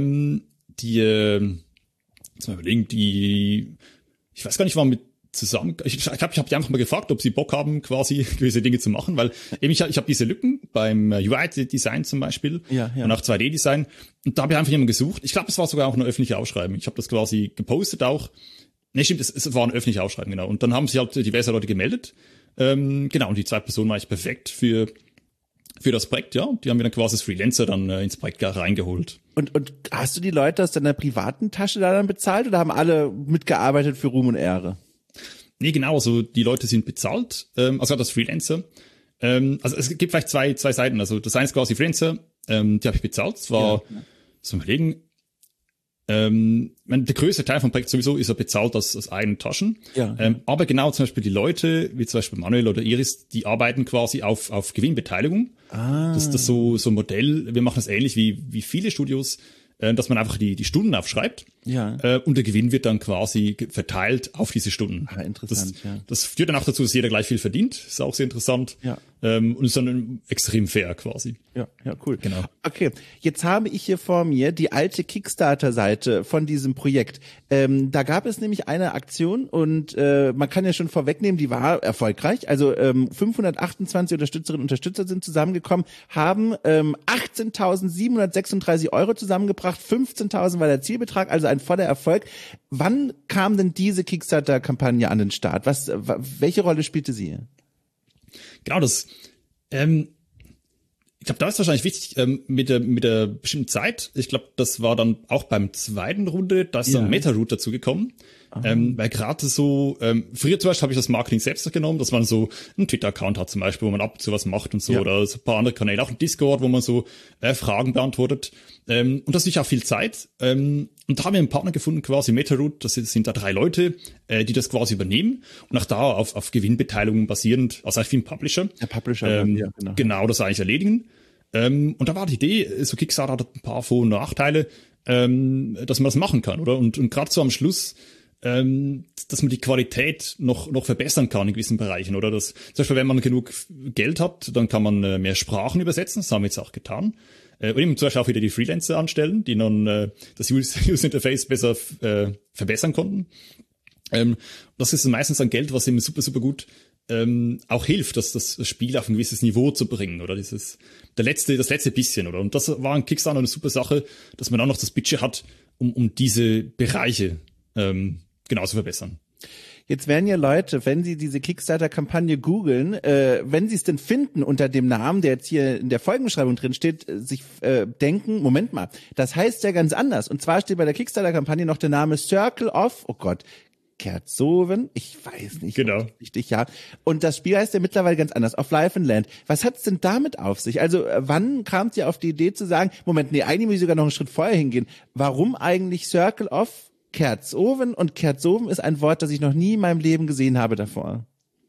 mal überlegen, ich weiß gar nicht, waren mit zusammen, ich glaube, ich habe die einfach mal gefragt, ob sie Bock haben, quasi gewisse Dinge zu machen, weil eben ich habe diese Lücken beim UI-Design zum Beispiel und auch 2D-Design und da habe ich einfach jemanden gesucht. Ich glaube, es war sogar auch eine öffentliche Ausschreibung. Ich habe das quasi gepostet auch. Ne, stimmt, es war eine öffentliche Ausschreibung, genau. Und dann haben sich halt diverse Leute gemeldet. Genau, und die 2 Personen war ich perfekt für das Projekt, ja. Die haben wir dann quasi als Freelancer dann ins Projekt reingeholt. Und hast du die Leute aus deiner privaten Tasche da dann bezahlt oder haben alle mitgearbeitet für Ruhm und Ehre? Nee, genau, also die Leute sind bezahlt, also das Freelancer. Also es gibt vielleicht zwei Seiten. Also das eine ist quasi Freelancer, die habe ich bezahlt. Das war, so überlegen, der größte Teil vom Projekt sowieso ist er bezahlt aus eigenen Taschen. Ja. Aber genau zum Beispiel die Leute, wie zum Beispiel Manuel oder Iris, die arbeiten quasi auf Gewinnbeteiligung. Das ist so ein Modell, wir machen das ähnlich wie viele Studios, dass man einfach die Stunden aufschreibt. Ja. Und der Gewinn wird dann quasi verteilt auf diese Stunden. Interessant, das führt dann auch dazu, dass jeder gleich viel verdient. Ist auch sehr interessant. Ja. Und ist dann extrem fair quasi. Ja, cool. Genau. Okay, jetzt habe ich hier vor mir die alte Kickstarter-Seite von diesem Projekt. Da gab es nämlich eine Aktion und man kann ja schon vorwegnehmen, die war erfolgreich. Also 528 Unterstützerinnen und Unterstützer sind zusammengekommen, haben 18.736 € zusammengebracht, 15.000 war der Zielbetrag, also ein voller Erfolg. Wann kam denn diese Kickstarter-Kampagne an den Start? Welche Rolle spielte sie? Genau, das, ich glaube, da ist wahrscheinlich wichtig, mit der bestimmten Zeit. Ich glaube, das war dann auch beim zweiten Runde, da ist dann Meta-Root dazu gekommen. Weil gerade so, früher zum Beispiel habe ich das Marketing selbst genommen, dass man so einen Twitter-Account hat zum Beispiel, wo man ab und zu was macht und so, oder so ein paar andere Kanäle, auch ein Discord, wo man so Fragen beantwortet. Und das ist nicht auch viel Zeit. Und da haben wir einen Partner gefunden, quasi MetaRoot, das sind da 3 Leute, die das quasi übernehmen und auch da auf Gewinnbeteiligungen basierend, also eigentlich wie ein Publisher. Der Publisher, genau. Genau, das eigentlich erledigen. Und da war die Idee, so Kickstarter hat ein paar Vor- und Nachteile, dass man das machen kann, oder? Und gerade so am Schluss, dass man die Qualität noch verbessern kann in gewissen Bereichen, oder? Das, zum Beispiel, wenn man genug Geld hat, dann kann man mehr Sprachen übersetzen, das haben wir jetzt auch getan. Und eben zum Beispiel auch wieder die Freelancer anstellen, die dann das User-Interface besser verbessern konnten. Das ist meistens ein Geld, was eben super, super gut auch hilft, das Spiel auf ein gewisses Niveau zu bringen, oder das letzte bisschen, oder? Und das war ein Kickstarter eine super Sache, dass man dann noch das Budget hat, um diese Bereiche genau zu verbessern. Jetzt werden ja Leute, wenn sie diese Kickstarter-Kampagne googeln, wenn sie es denn finden unter dem Namen, der jetzt hier in der Folgenbeschreibung drin steht, sich denken, Moment mal, das heißt ja ganz anders. Und zwar steht bei der Kickstarter-Kampagne noch der Name Circle of, oh Gott, Kerzoven? Ich weiß nicht. Genau. Richtig, ja. Und das Spiel heißt ja mittlerweile ganz anders, Of Life and Land. Was hat's denn damit auf sich? Also, wann kamt ihr auf die Idee zu sagen, Moment, nee, eigentlich muss ich sogar noch einen Schritt vorher hingehen. Warum eigentlich Circle of Kerzoven? Und Kerzoven ist ein Wort, das ich noch nie in meinem Leben gesehen habe davor.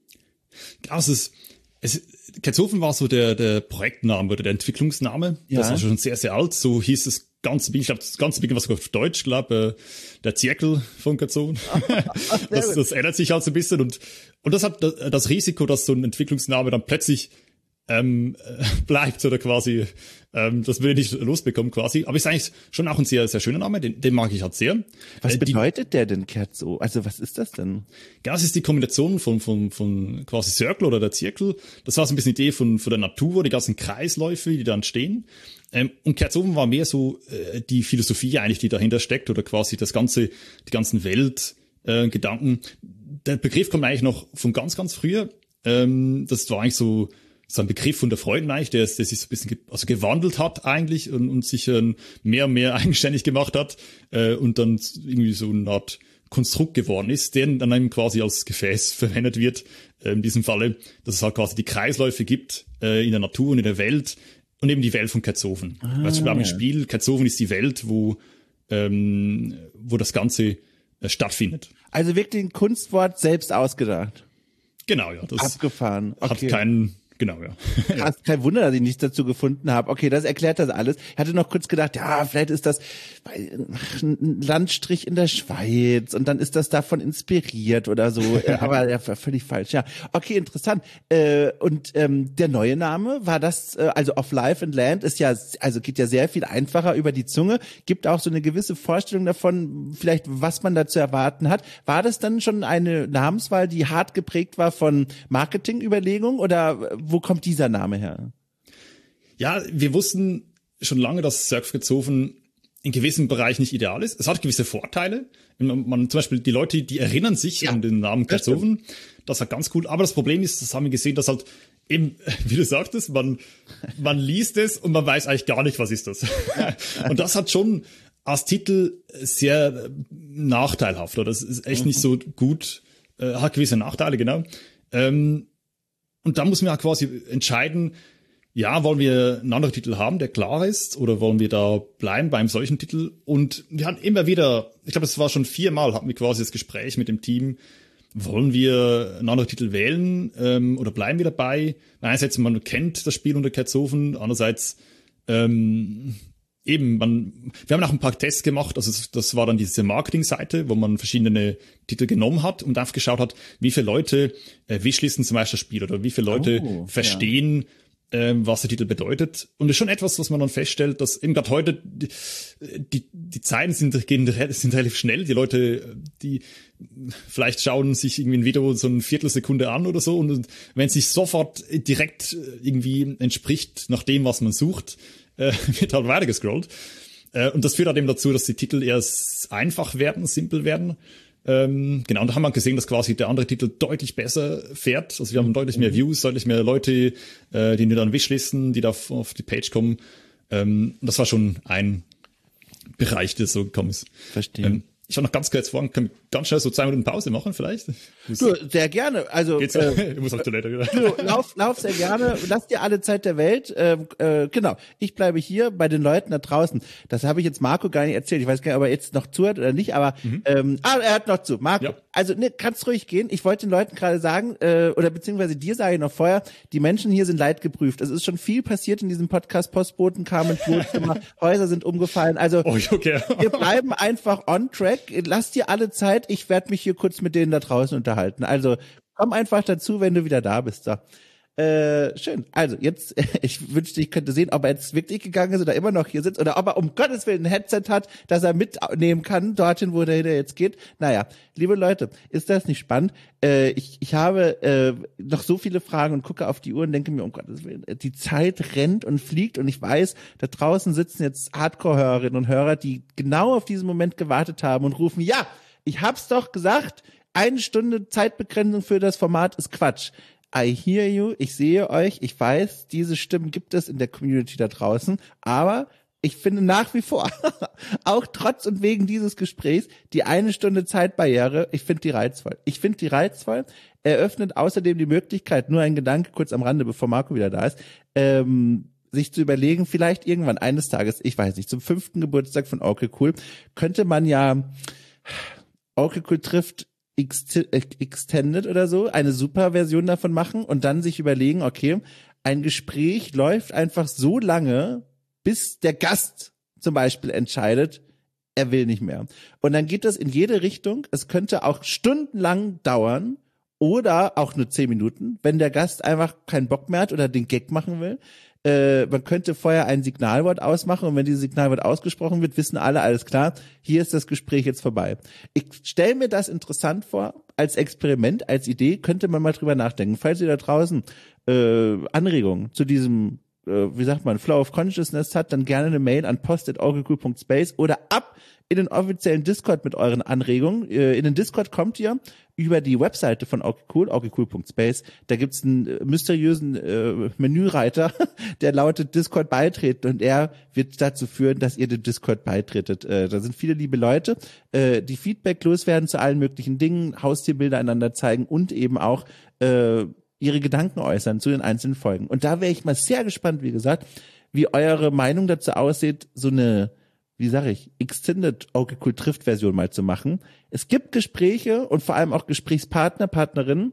Kerzoven war so der Projektname oder der Entwicklungsname. Ja. Das war schon sehr, sehr alt. So hieß es ich glaube, das ganze Beginn war sogar auf Deutsch, glaube der Zirkel von Kerzoven. Das ändert sich halt so ein bisschen und das hat das Risiko, dass so ein Entwicklungsname dann plötzlich bleibt oder quasi das will ich nicht losbekommen quasi. Aber ist eigentlich schon auch ein sehr, sehr schöner Name, den mag ich halt sehr. Was bedeutet der denn, Kerzo? Also was ist das denn? Ja, es ist die Kombination von quasi Circle oder der Zirkel. Das war so ein bisschen die Idee von der Natur, die ganzen Kreisläufe, die da entstehen. Und Kerzoven war mehr so die Philosophie eigentlich, die dahinter steckt oder quasi die ganzen Weltgedanken. Der Begriff kommt eigentlich noch von ganz, ganz früher. Das war eigentlich so ein Begriff von der Freuden eigentlich, der sich so ein bisschen gewandelt hat eigentlich und sich mehr und mehr eigenständig gemacht hat und dann irgendwie so eine Art Konstrukt geworden ist, der dann eben quasi als Gefäß verwendet wird, in diesem Falle, dass es halt quasi die Kreisläufe gibt in der Natur und in der Welt und eben die Welt von Kerzoven. Also im Spiel, Kerzoven ist die Welt, wo das Ganze stattfindet. Also wirklich ein Kunstwort selbst ausgedacht. Genau, ja. Das abgefahren. Okay. Hat keinen. Genau, ja. Krass, kein Wunder, dass ich nichts dazu gefunden habe. Okay, das erklärt das alles. Ich hatte noch kurz gedacht, ja, vielleicht ist das ein Landstrich in der Schweiz und dann ist das davon inspiriert oder so. Aber ja, völlig falsch. Ja, okay, interessant. Und der neue Name war das, also Of Life and Land ist ja, also geht ja sehr viel einfacher über die Zunge. Gibt auch so eine gewisse Vorstellung davon, vielleicht was man da zu erwarten hat. War das dann schon eine Namenswahl, die hart geprägt war von Marketingüberlegungen oder wo kommt dieser Name her? Ja, wir wussten schon lange, dass Circle Kerzoven in gewissen Bereichen nicht ideal ist. Es hat gewisse Vorteile. Zum Beispiel die Leute, die erinnern sich an den Namen Kerzoven. Das ist ganz cool. Aber das Problem ist, das haben wir gesehen, dass halt eben, wie du sagtest, man liest es und man weiß eigentlich gar nicht, was ist das. Und das hat schon als Titel sehr nachteilhaft. Oder das ist echt nicht so gut. Hat gewisse Nachteile, genau. Und da muss man ja quasi entscheiden, ja, wollen wir einen anderen Titel haben, der klar ist, oder wollen wir da bleiben bei einem solchen Titel? Und wir hatten immer wieder, ich glaube, es war schon 4-mal, hatten wir quasi das Gespräch mit dem Team, wollen wir einen anderen Titel wählen oder bleiben wir dabei? Einerseits, man kennt das Spiel unter Kerzoven, andererseits wir haben auch ein paar Tests gemacht, also das war dann diese Marketingseite, wo man verschiedene Titel genommen hat und einfach geschaut hat, wie viele Leute Wishlisten zum Beispiel spielen oder wie viele Leute verstehen, was der Titel bedeutet. Und das ist schon etwas, was man dann feststellt, dass eben gerade heute die Zeiten sind relativ schnell. Die Leute, die vielleicht schauen sich irgendwie ein Video so eine Viertelsekunde an oder so und wenn es sich sofort direkt irgendwie entspricht nach dem, was man sucht, wird halt weitergescrollt. Und das führt halt eben dazu, dass die Titel eher einfach werden, simpel werden. Genau, und da haben wir gesehen, dass quasi der andere Titel deutlich besser fährt. Also wir haben deutlich mehr Views, deutlich mehr Leute, die dann Wishlisten, die da auf die Page kommen. Das war schon ein Bereich, der so gekommen ist. Verstehe. Ich habe noch ganz kurz fragen, kann ich ganz schnell so 2 Minuten Pause machen vielleicht? Du, sehr gerne. Also Geht's, du musst auf Toilette wieder. du, lauf sehr gerne. Lass dir alle Zeit der Welt. Genau. Ich bleibe hier bei den Leuten da draußen. Das habe ich jetzt Marco gar nicht erzählt. Ich weiß gar nicht, ob er jetzt noch zuhört oder nicht, aber er hört noch zu. Marco, Ja. also kannst ruhig gehen. Ich wollte den Leuten gerade sagen, oder beziehungsweise dir sage ich noch vorher, die Menschen hier sind leidgeprüft. Es ist schon viel passiert in diesem Podcast. Postboten kamen ins Wohnzimmer, Häuser sind umgefallen. Also Okay. wir bleiben einfach on track. Lass dir alle Zeit. Ich werde mich hier kurz mit denen da draußen unterhalten. Also komm einfach dazu, wenn du wieder da bist. So. Schön. Also jetzt, ich wünschte, ich könnte sehen, ob er jetzt wirklich gegangen ist oder immer noch hier sitzt oder ob er um Gottes Willen ein Headset hat, das er mitnehmen kann, dorthin, wo der jetzt geht. Naja, liebe Leute, ist das nicht spannend? Ich habe noch so viele Fragen und gucke auf die Uhr und denke mir, um Gottes Willen, die Zeit rennt und fliegt und ich weiß, da draußen sitzen jetzt Hardcore-Hörerinnen und Hörer, die genau auf diesen Moment gewartet haben und rufen, ja, ich hab's doch gesagt, 1 Stunde Zeitbegrenzung für das Format ist Quatsch. I hear you, ich sehe euch, ich weiß, diese Stimmen gibt es in der Community da draußen, aber ich finde nach wie vor, auch trotz und wegen dieses Gesprächs, die 1 Stunde Zeitbarriere, ich finde die reizvoll. Ich finde die reizvoll, eröffnet außerdem die Möglichkeit, nur ein Gedanke kurz am Rande, bevor Marco wieder da ist, sich zu überlegen, vielleicht irgendwann eines Tages, ich weiß nicht, zum 5. Geburtstag von Okay Cool, könnte man ja Okay Cool trifft Extended oder so, eine super Version davon machen und dann sich überlegen, okay, ein Gespräch läuft einfach so lange, bis der Gast zum Beispiel entscheidet, er will nicht mehr. Und dann geht das in jede Richtung. Es könnte auch stundenlang dauern oder auch nur 10 Minuten, wenn der Gast einfach keinen Bock mehr hat oder den Gag machen will. Man könnte vorher ein Signalwort ausmachen und wenn dieses Signalwort ausgesprochen wird, wissen alle, alles klar, hier ist das Gespräch jetzt vorbei. Ich stelle mir das interessant vor, als Experiment, als Idee, könnte man mal drüber nachdenken. Falls ihr da draußen Anregungen zu diesem, wie sagt man, Flow of Consciousness hat, dann gerne eine Mail an post@orgelcool.space oder ab in den offiziellen Discord mit euren Anregungen. In den Discord kommt ihr über die Webseite von Orgelcool, orgelcool.space. Da gibt's einen mysteriösen Menüreiter, der lautet Discord beitreten und er wird dazu führen, dass ihr den Discord beitretet. Da sind viele liebe Leute, die Feedback loswerden zu allen möglichen Dingen, Haustierbilder einander zeigen und eben auch ihre Gedanken äußern zu den einzelnen Folgen. Und da wäre ich mal sehr gespannt, wie gesagt, wie eure Meinung dazu aussieht, so eine, wie sage ich, Extended Okay Cool trifft Version mal zu machen. Es gibt Gespräche und vor allem auch Gesprächspartner, Partnerinnen,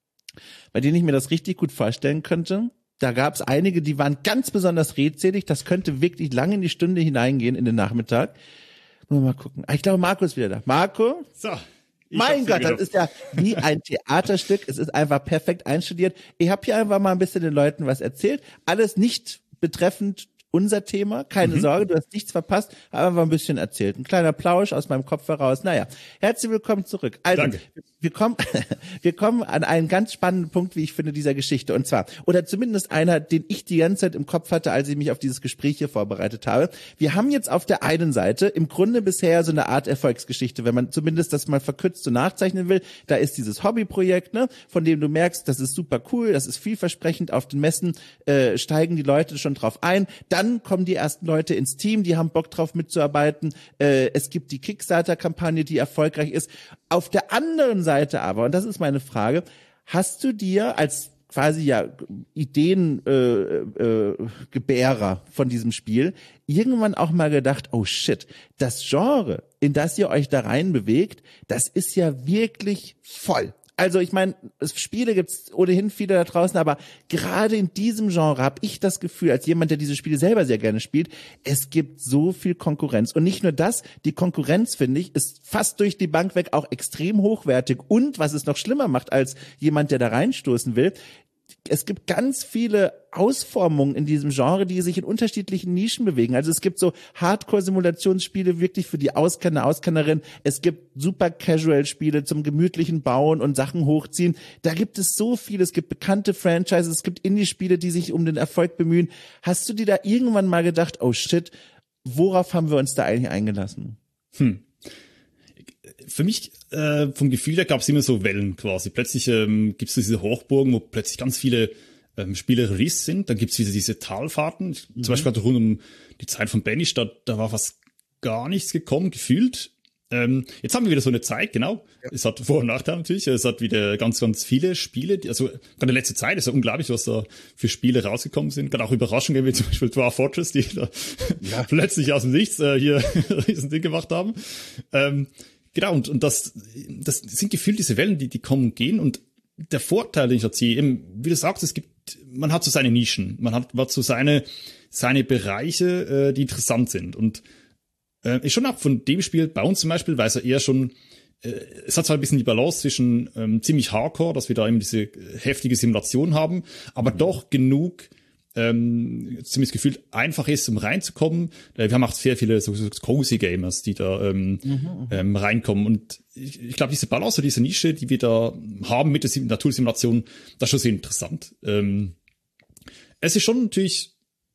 bei denen ich mir das richtig gut vorstellen könnte. Da gab es einige, die waren ganz besonders redselig. Das könnte wirklich lange in die Stunde hineingehen, in den Nachmittag. Mal gucken. Ich glaube, Marco ist wieder da. Marco? So. Mein Gott, das ist ja wie ein Theaterstück. Es ist einfach perfekt einstudiert. Ich habe hier einfach mal ein bisschen den Leuten was erzählt. Alles nicht betreffend unser Thema. Keine Sorge, du hast nichts verpasst, aber einfach ein bisschen erzählt. Ein kleiner Plausch aus meinem Kopf heraus. Naja, herzlich willkommen zurück. Also, Danke. wir kommen an einen ganz spannenden Punkt, wie ich finde, dieser Geschichte. Und zwar, oder zumindest einer, den ich die ganze Zeit im Kopf hatte, als ich mich auf dieses Gespräch hier vorbereitet habe. Wir haben jetzt auf der einen Seite im Grunde bisher so eine Art Erfolgsgeschichte, wenn man zumindest das mal verkürzt so nachzeichnen will. Da ist dieses Hobbyprojekt, ne, von dem du merkst, das ist super cool, das ist vielversprechend. Auf den Messen steigen die Leute schon drauf ein. Dann kommen die ersten Leute ins Team, die haben Bock drauf mitzuarbeiten. Es gibt die Kickstarter-Kampagne, die erfolgreich ist. Auf der anderen Seite aber, und das ist meine Frage, hast du dir als quasi ja Ideengebärer von diesem Spiel irgendwann auch mal gedacht, oh shit, das Genre, in das ihr euch da rein bewegt, das ist ja wirklich voll. Also ich meine, Spiele gibt's ohnehin viele da draußen, aber gerade in diesem Genre habe ich das Gefühl, als jemand, der diese Spiele selber sehr gerne spielt, es gibt so viel Konkurrenz. Und nicht nur das, die Konkurrenz, finde ich, ist fast durch die Bank weg auch extrem hochwertig. Und was es noch schlimmer macht als jemand, der da reinstoßen will, es gibt ganz viele Ausformungen in diesem Genre, die sich in unterschiedlichen Nischen bewegen. Also es gibt so Hardcore-Simulationsspiele wirklich für die Auskenner, Auskennerin. Es gibt super Casual-Spiele zum gemütlichen Bauen und Sachen hochziehen. Da gibt es so viel. Es gibt bekannte Franchises, es gibt Indie-Spiele, die sich um den Erfolg bemühen. Hast du dir da irgendwann mal gedacht, oh shit, worauf haben wir uns da eigentlich eingelassen? Für mich, vom Gefühl her, gab es immer so Wellen quasi. Plötzlich gibt es diese Hochburgen, wo plötzlich ganz viele Spiele released sind. Dann gibt es wieder diese Talfahrten. Zum Beispiel rund um die Zeit von Banish, da war fast gar nichts gekommen, gefühlt. Jetzt haben wir wieder so eine Zeit, genau. Ja. Es hat Vor- und Nachteile natürlich. Es hat wieder ganz, ganz viele Spiele. Also gerade in der letzten Zeit ist ja unglaublich, was da für Spiele rausgekommen sind. Gerade auch Überraschungen, wie zum Beispiel Dwarf Fortress, die da plötzlich aus dem Nichts hier ein Riesending gemacht haben. Genau, und das sind gefühlt diese Wellen, die kommen und gehen. Und der Vorteil, den ich da sehe, eben, wie du sagst, man hat so seine Nischen, man hat so seine Bereiche, die interessant sind. Und ist schon auch von dem Spiel, bei uns zum Beispiel, weil es ja eher schon, es hat zwar ein bisschen die Balance zwischen ziemlich Hardcore, dass wir da eben diese heftige Simulation haben, aber doch genug, zumindest gefühlt einfach ist, um reinzukommen. Wir haben auch sehr viele so cozy Gamers, die da reinkommen. Und ich glaube, diese Balance, diese Nische, die wir da haben mit der Natursimulation, das ist schon sehr interessant. Es ist schon natürlich,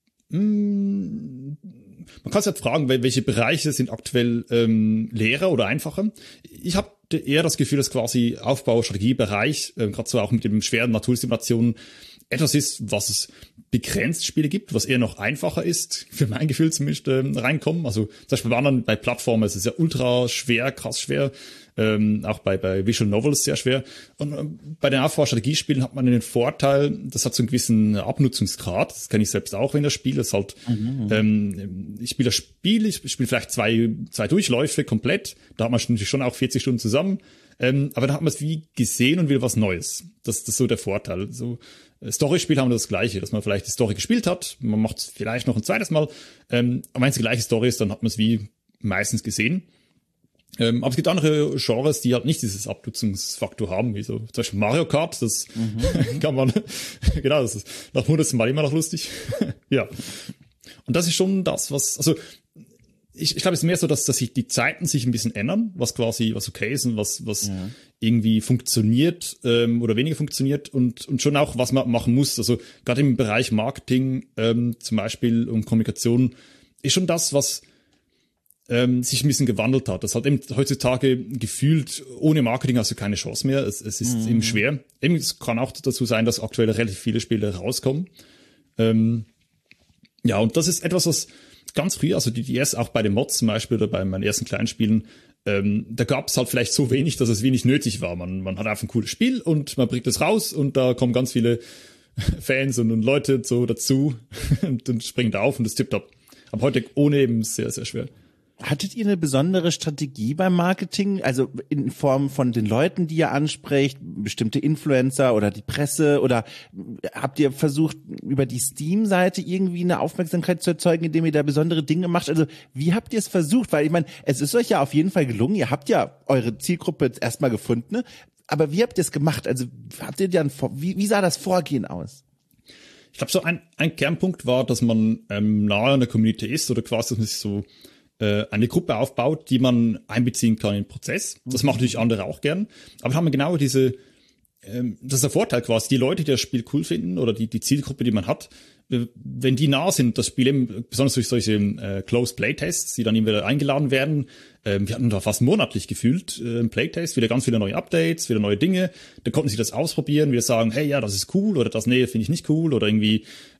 man kann sich halt fragen, welche Bereiche sind aktuell leerer oder einfacher. Ich habe eher das Gefühl, dass quasi Aufbau-Strategiebereich, gerade so auch mit dem schweren Natursimulationen, etwas ist, was es begrenzt Spiele gibt, was eher noch einfacher ist, für mein Gefühl zumindest, reinkommen. Also zum Beispiel bei Plattformen ist es ja ultra schwer, krass schwer. Auch bei Visual Novels sehr schwer. Und bei den Aufbau-Strategiespielen hat man den Vorteil, das hat so einen gewissen Abnutzungsgrad. Das kenne ich selbst auch, wenn das Spiel ist halt, ich spiele das Spiel, ich spiele vielleicht zwei Durchläufe komplett. Da hat man natürlich schon auch 40 Stunden zusammen. Aber dann hat man es wie gesehen und wieder was Neues. Das ist so der Vorteil. So, Story-Spiel haben wir das Gleiche, dass man vielleicht die Story gespielt hat. Man macht es vielleicht noch ein zweites Mal. Aber wenn es die gleiche Story ist, dann hat man es wie meistens gesehen. Aber es gibt andere Genres, die halt nicht dieses Abnutzungsfaktor haben, wie so zum Beispiel Mario Kart, das kann man, genau, das ist nach 100. Mal immer noch lustig. Ja. Und das ist schon das, was, also ich glaube, es ist mehr so, dass sich die Zeiten sich ein bisschen ändern, was okay ist und was irgendwie funktioniert oder weniger funktioniert und schon auch, was man machen muss. Also gerade im Bereich Marketing zum Beispiel und Kommunikation ist schon das, was sich ein bisschen gewandelt hat. Das hat eben heutzutage gefühlt, ohne Marketing hast du keine Chance mehr. Es ist eben schwer. Eben, es kann auch dazu sein, dass aktuell relativ viele Spiele rauskommen. Ja, und das ist etwas, was ganz früh, also die erst auch bei den Mods zum Beispiel oder bei meinen ersten kleinen Spielen, da gab es halt vielleicht so wenig, dass es wenig nötig war. Man hat einfach ein cooles Spiel und man bringt es raus und da kommen ganz viele Fans und Leute so dazu und springen da auf und das tippt ab. Aber heute ohne eben sehr, sehr schwer. Hattet ihr eine besondere Strategie beim Marketing? Also in Form von den Leuten, die ihr ansprecht, bestimmte Influencer oder die Presse? Oder habt ihr versucht, über die Steam-Seite irgendwie eine Aufmerksamkeit zu erzeugen, indem ihr da besondere Dinge macht? Also wie habt ihr es versucht? Weil ich meine, es ist euch ja auf jeden Fall gelungen. Ihr habt ja eure Zielgruppe jetzt erstmal gefunden. Ne? Aber wie habt ihr es gemacht? Also habt ihr dann, wie sah das Vorgehen aus? Ich glaube, so ein Kernpunkt war, dass man nahe an der Community ist oder quasi, dass man sich so eine Gruppe aufbaut, die man einbeziehen kann in den Prozess. Das machen natürlich andere auch gern. Aber dann haben wir genau das ist der Vorteil quasi, die Leute, die das Spiel cool finden oder die Zielgruppe, die man hat, wenn die nah sind, das Spiel eben, besonders durch solche Closed Playtests, die dann eben wieder eingeladen werden, wir hatten da fast monatlich gefühlt Playtests, wieder ganz viele neue Updates, wieder neue Dinge, da konnten sie das ausprobieren, wieder sagen, hey, ja, das ist cool oder das, nee, finde ich nicht cool oder irgendwie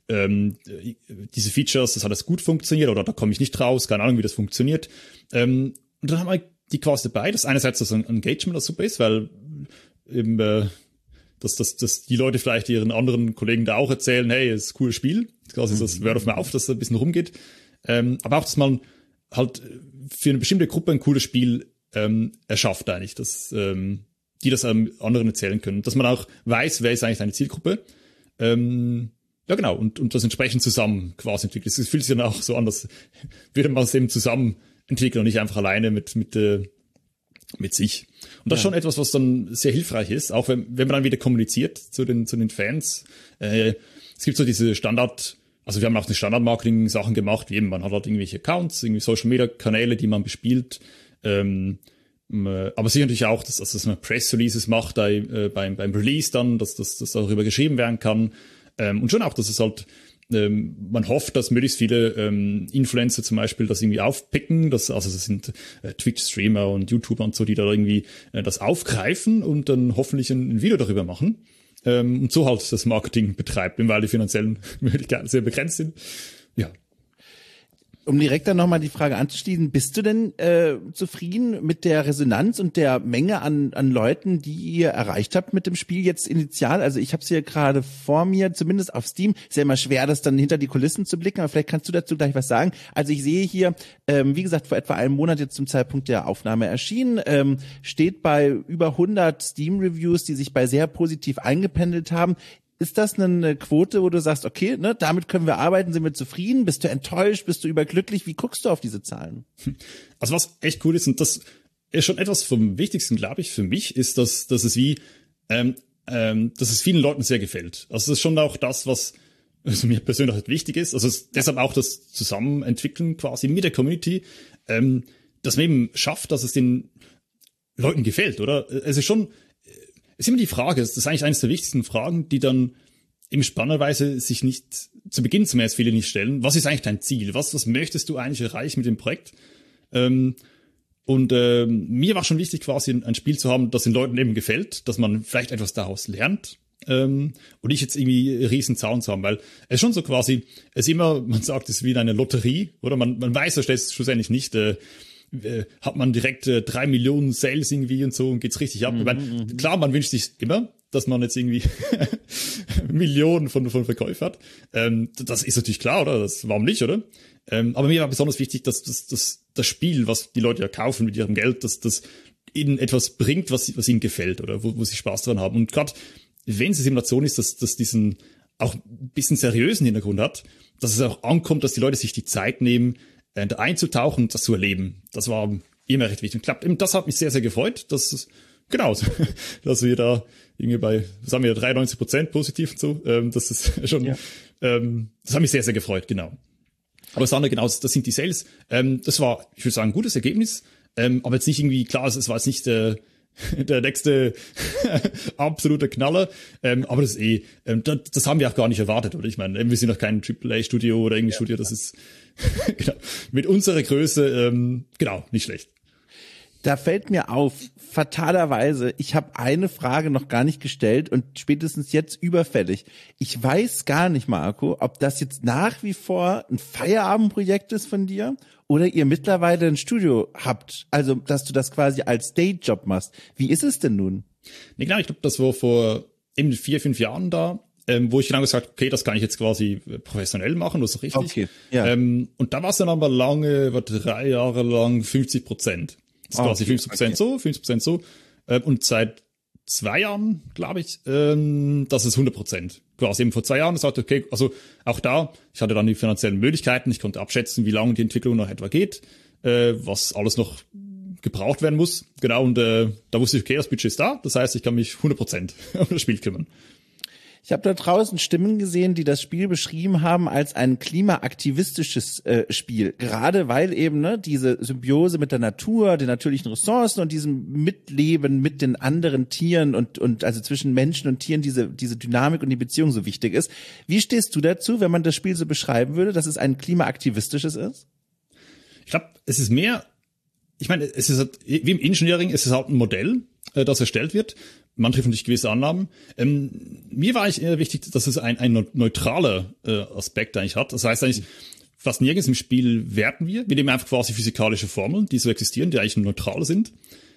diese Features, das hat das gut funktioniert oder da komme ich nicht raus, keine Ahnung, wie das funktioniert. Und dann haben wir die quasi dabei, dass einerseits das ein Engagement, das super ist, weil eben dass die Leute vielleicht ihren anderen Kollegen da auch erzählen, hey, es ist ein cooles Spiel, quasi das Word of Mouth, dass da ein bisschen rumgeht. Aber auch, dass man halt für eine bestimmte Gruppe ein cooles Spiel erschafft eigentlich, dass die das anderen erzählen können. Dass man auch weiß, wer ist eigentlich deine Zielgruppe. Ja, genau, und das entsprechend zusammen quasi entwickelt. Es fühlt sich dann auch so an, dass würde man es eben zusammen entwickeln und nicht einfach alleine mit sich. Und das ist schon etwas, was dann sehr hilfreich ist, auch wenn man dann wieder kommuniziert zu den Fans. Es gibt so diese also wir haben auch eine Standard-Marketing-Sachen gemacht, wie eben, man hat halt irgendwelche Accounts, irgendwie Social-Media-Kanäle, die man bespielt. Aber sicher natürlich auch, dass man Press-Releases macht beim Release dann, dass darüber geschrieben werden kann. Und schon auch, dass es halt, man hofft, dass möglichst viele Influencer zum Beispiel das irgendwie aufpicken, das sind Twitch-Streamer und YouTuber und so, die da irgendwie das aufgreifen und dann hoffentlich ein Video darüber machen und so halt das Marketing betreibt, weil die finanziellen Möglichkeiten sehr begrenzt sind. Ja. Um direkt dann nochmal die Frage anzuschließen, bist du denn zufrieden mit der Resonanz und der Menge an Leuten, die ihr erreicht habt mit dem Spiel jetzt initial? Also ich habe es hier gerade vor mir, zumindest auf Steam. Ist ja immer schwer, das dann hinter die Kulissen zu blicken, aber vielleicht kannst du dazu gleich was sagen. Also ich sehe hier, wie gesagt, vor etwa einem Monat jetzt zum Zeitpunkt der Aufnahme erschienen, steht bei über 100 Steam-Reviews, die sich bei sehr positiv eingependelt haben. Ist das eine Quote, wo du sagst, okay, ne, damit können wir arbeiten, sind wir zufrieden? Bist du enttäuscht? Bist du überglücklich? Wie guckst du auf diese Zahlen? Also was echt cool ist, und das ist schon etwas vom Wichtigsten, glaube ich, für mich, ist, dass es dass es vielen Leuten sehr gefällt. Also das ist schon auch das, was mir persönlich halt wichtig ist. Also deshalb auch das Zusammenentwickeln quasi mit der Community, dass man eben schafft, dass es den Leuten gefällt, oder? Es ist immer die Frage, das ist eigentlich eines der wichtigsten Fragen, die dann eben spannenderweise sich nicht zu Beginn zumindest viele nicht stellen. Was ist eigentlich dein Ziel? Was möchtest du eigentlich erreichen mit dem Projekt? Mir war schon wichtig, quasi ein Spiel zu haben, das den Leuten eben gefällt, dass man vielleicht etwas daraus lernt. Und nicht jetzt irgendwie riesen Zahlen zu haben, weil es ist schon so quasi, man sagt, es ist wie eine Lotterie, oder? Man weiß ja schlussendlich nicht, hat man direkt 3 Millionen Sales irgendwie und so und geht's richtig ab. Ich meine, klar, man wünscht sich immer, dass man jetzt irgendwie Millionen von Verkäufen hat. Das ist natürlich klar, oder? Warum nicht, oder? Aber mir war besonders wichtig, dass das Spiel, was die Leute ja kaufen mit ihrem Geld, dass das ihnen etwas bringt, was ihnen gefällt, oder wo sie Spaß dran haben. Und gerade wenn es eine Simulation ist, dass diesen auch ein bisschen seriösen Hintergrund hat, dass es auch ankommt, dass die Leute sich die Zeit nehmen, da einzutauchen und das zu erleben. Das war immer recht wichtig. Und klappt. Das hat mich sehr, sehr gefreut, dass wir da irgendwie bei, was haben wir, 93% positiv und so. Das ist schon, das hat mich sehr, sehr gefreut, genau. Aber das andere, genau, das sind die Sales. Das war, ich würde sagen, ein gutes Ergebnis. Aber jetzt nicht irgendwie, klar, es war jetzt nicht der nächste absolute Knaller. Aber das ist das haben wir auch gar nicht erwartet, oder? Ich meine, wir sind noch kein AAA-Studio oder irgendwie Studio, das ist genau, mit unserer Größe, nicht schlecht. Da fällt mir auf, fatalerweise, ich habe eine Frage noch gar nicht gestellt und spätestens jetzt überfällig. Ich weiß gar nicht, Marco, ob das jetzt nach wie vor ein Feierabendprojekt ist von dir oder ihr mittlerweile ein Studio habt. Also, dass du das quasi als Dayjob machst. Wie ist es denn nun? Nee, klar, ich glaube, das war vor eben 4-5 Jahren da, wo ich genau gesagt, okay, das kann ich jetzt quasi professionell machen, das ist richtig. Okay, ja. Und da war es dann aber 3 Jahre lang 50%. Das ist quasi 50% so, 50% so. Und seit 2 Jahren, glaube ich, das ist 100%. Quasi eben vor 2 Jahren gesagt, okay, also auch da, ich hatte dann die finanziellen Möglichkeiten, ich konnte abschätzen, wie lange die Entwicklung noch etwa geht, was alles noch gebraucht werden muss. Genau, und da wusste ich, okay, das Budget ist da, das heißt, ich kann mich 100% um das Spiel kümmern. Ich habe da draußen Stimmen gesehen, die das Spiel beschrieben haben als ein klimaaktivistisches Spiel. Gerade weil eben diese Symbiose mit der Natur, den natürlichen Ressourcen und diesem Mitleben mit den anderen Tieren und also zwischen Menschen und Tieren diese Dynamik und die Beziehung so wichtig ist. Wie stehst du dazu, wenn man das Spiel so beschreiben würde, dass es ein klimaaktivistisches ist? Ich glaube, es ist mehr, ich meine, es ist halt, wie im Engineering, es ist halt ein Modell, das erstellt wird. Man trifft natürlich gewisse Annahmen. Mir war eigentlich eher wichtig, dass es ein neutraler Aspekt eigentlich hat. Das heißt eigentlich, fast nirgends im Spiel werten wir. Wir nehmen einfach quasi physikalische Formeln, die so existieren, die eigentlich neutral sind.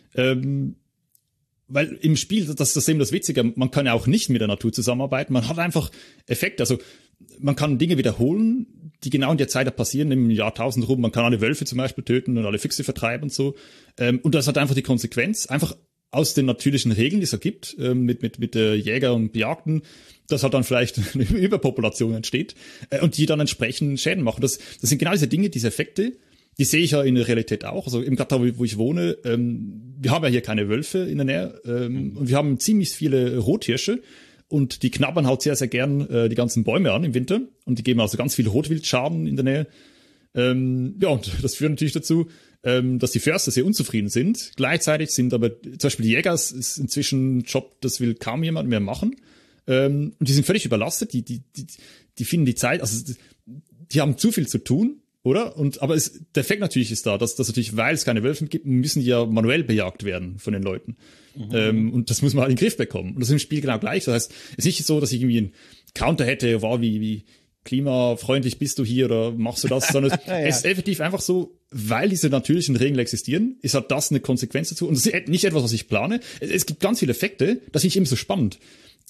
Weil im Spiel, das ist eben das Witzige, man kann ja auch nicht mit der Natur zusammenarbeiten. Man hat einfach Effekte. Also man kann Dinge wiederholen, die genau in der Zeit passieren, im Jahrtausend rum. Man kann alle Wölfe zum Beispiel töten und alle Füchse vertreiben und so. Und das hat einfach die Konsequenz, einfach aus den natürlichen Regeln, die es gibt, mit Jäger und Bejagten, dass halt dann vielleicht eine Überpopulation entsteht und die dann entsprechend Schäden machen. Das sind genau diese Dinge, diese Effekte, die sehe ich ja in der Realität auch. Also eben gerade da, wo ich wohne, wir haben ja hier keine Wölfe in der Nähe und wir haben ziemlich viele Rothirsche und die knabbern halt sehr, sehr gern die ganzen Bäume an im Winter und die geben also ganz viel Rotwildschaden in der Nähe. Und das führt natürlich dazu, dass die Förster sehr unzufrieden sind. Gleichzeitig sind aber zum Beispiel die Jäger ist inzwischen ein Job, das will kaum jemand mehr machen. Und die sind völlig überlastet. Die finden die Zeit, also die haben zu viel zu tun, oder? Aber der Effekt natürlich ist da, dass natürlich, weil es keine Wölfe gibt, müssen die ja manuell bejagt werden von den Leuten. Und das muss man halt in den Griff bekommen. Und das ist im Spiel genau gleich. Das heißt, es ist nicht so, dass ich irgendwie einen Counter hätte, wie klimafreundlich bist du hier oder machst du das, sondern es ist effektiv einfach so, weil diese natürlichen Regeln existieren, ist halt das eine Konsequenz dazu. Und das ist nicht etwas, was ich plane. Es gibt ganz viele Effekte, das finde ich immer so spannend.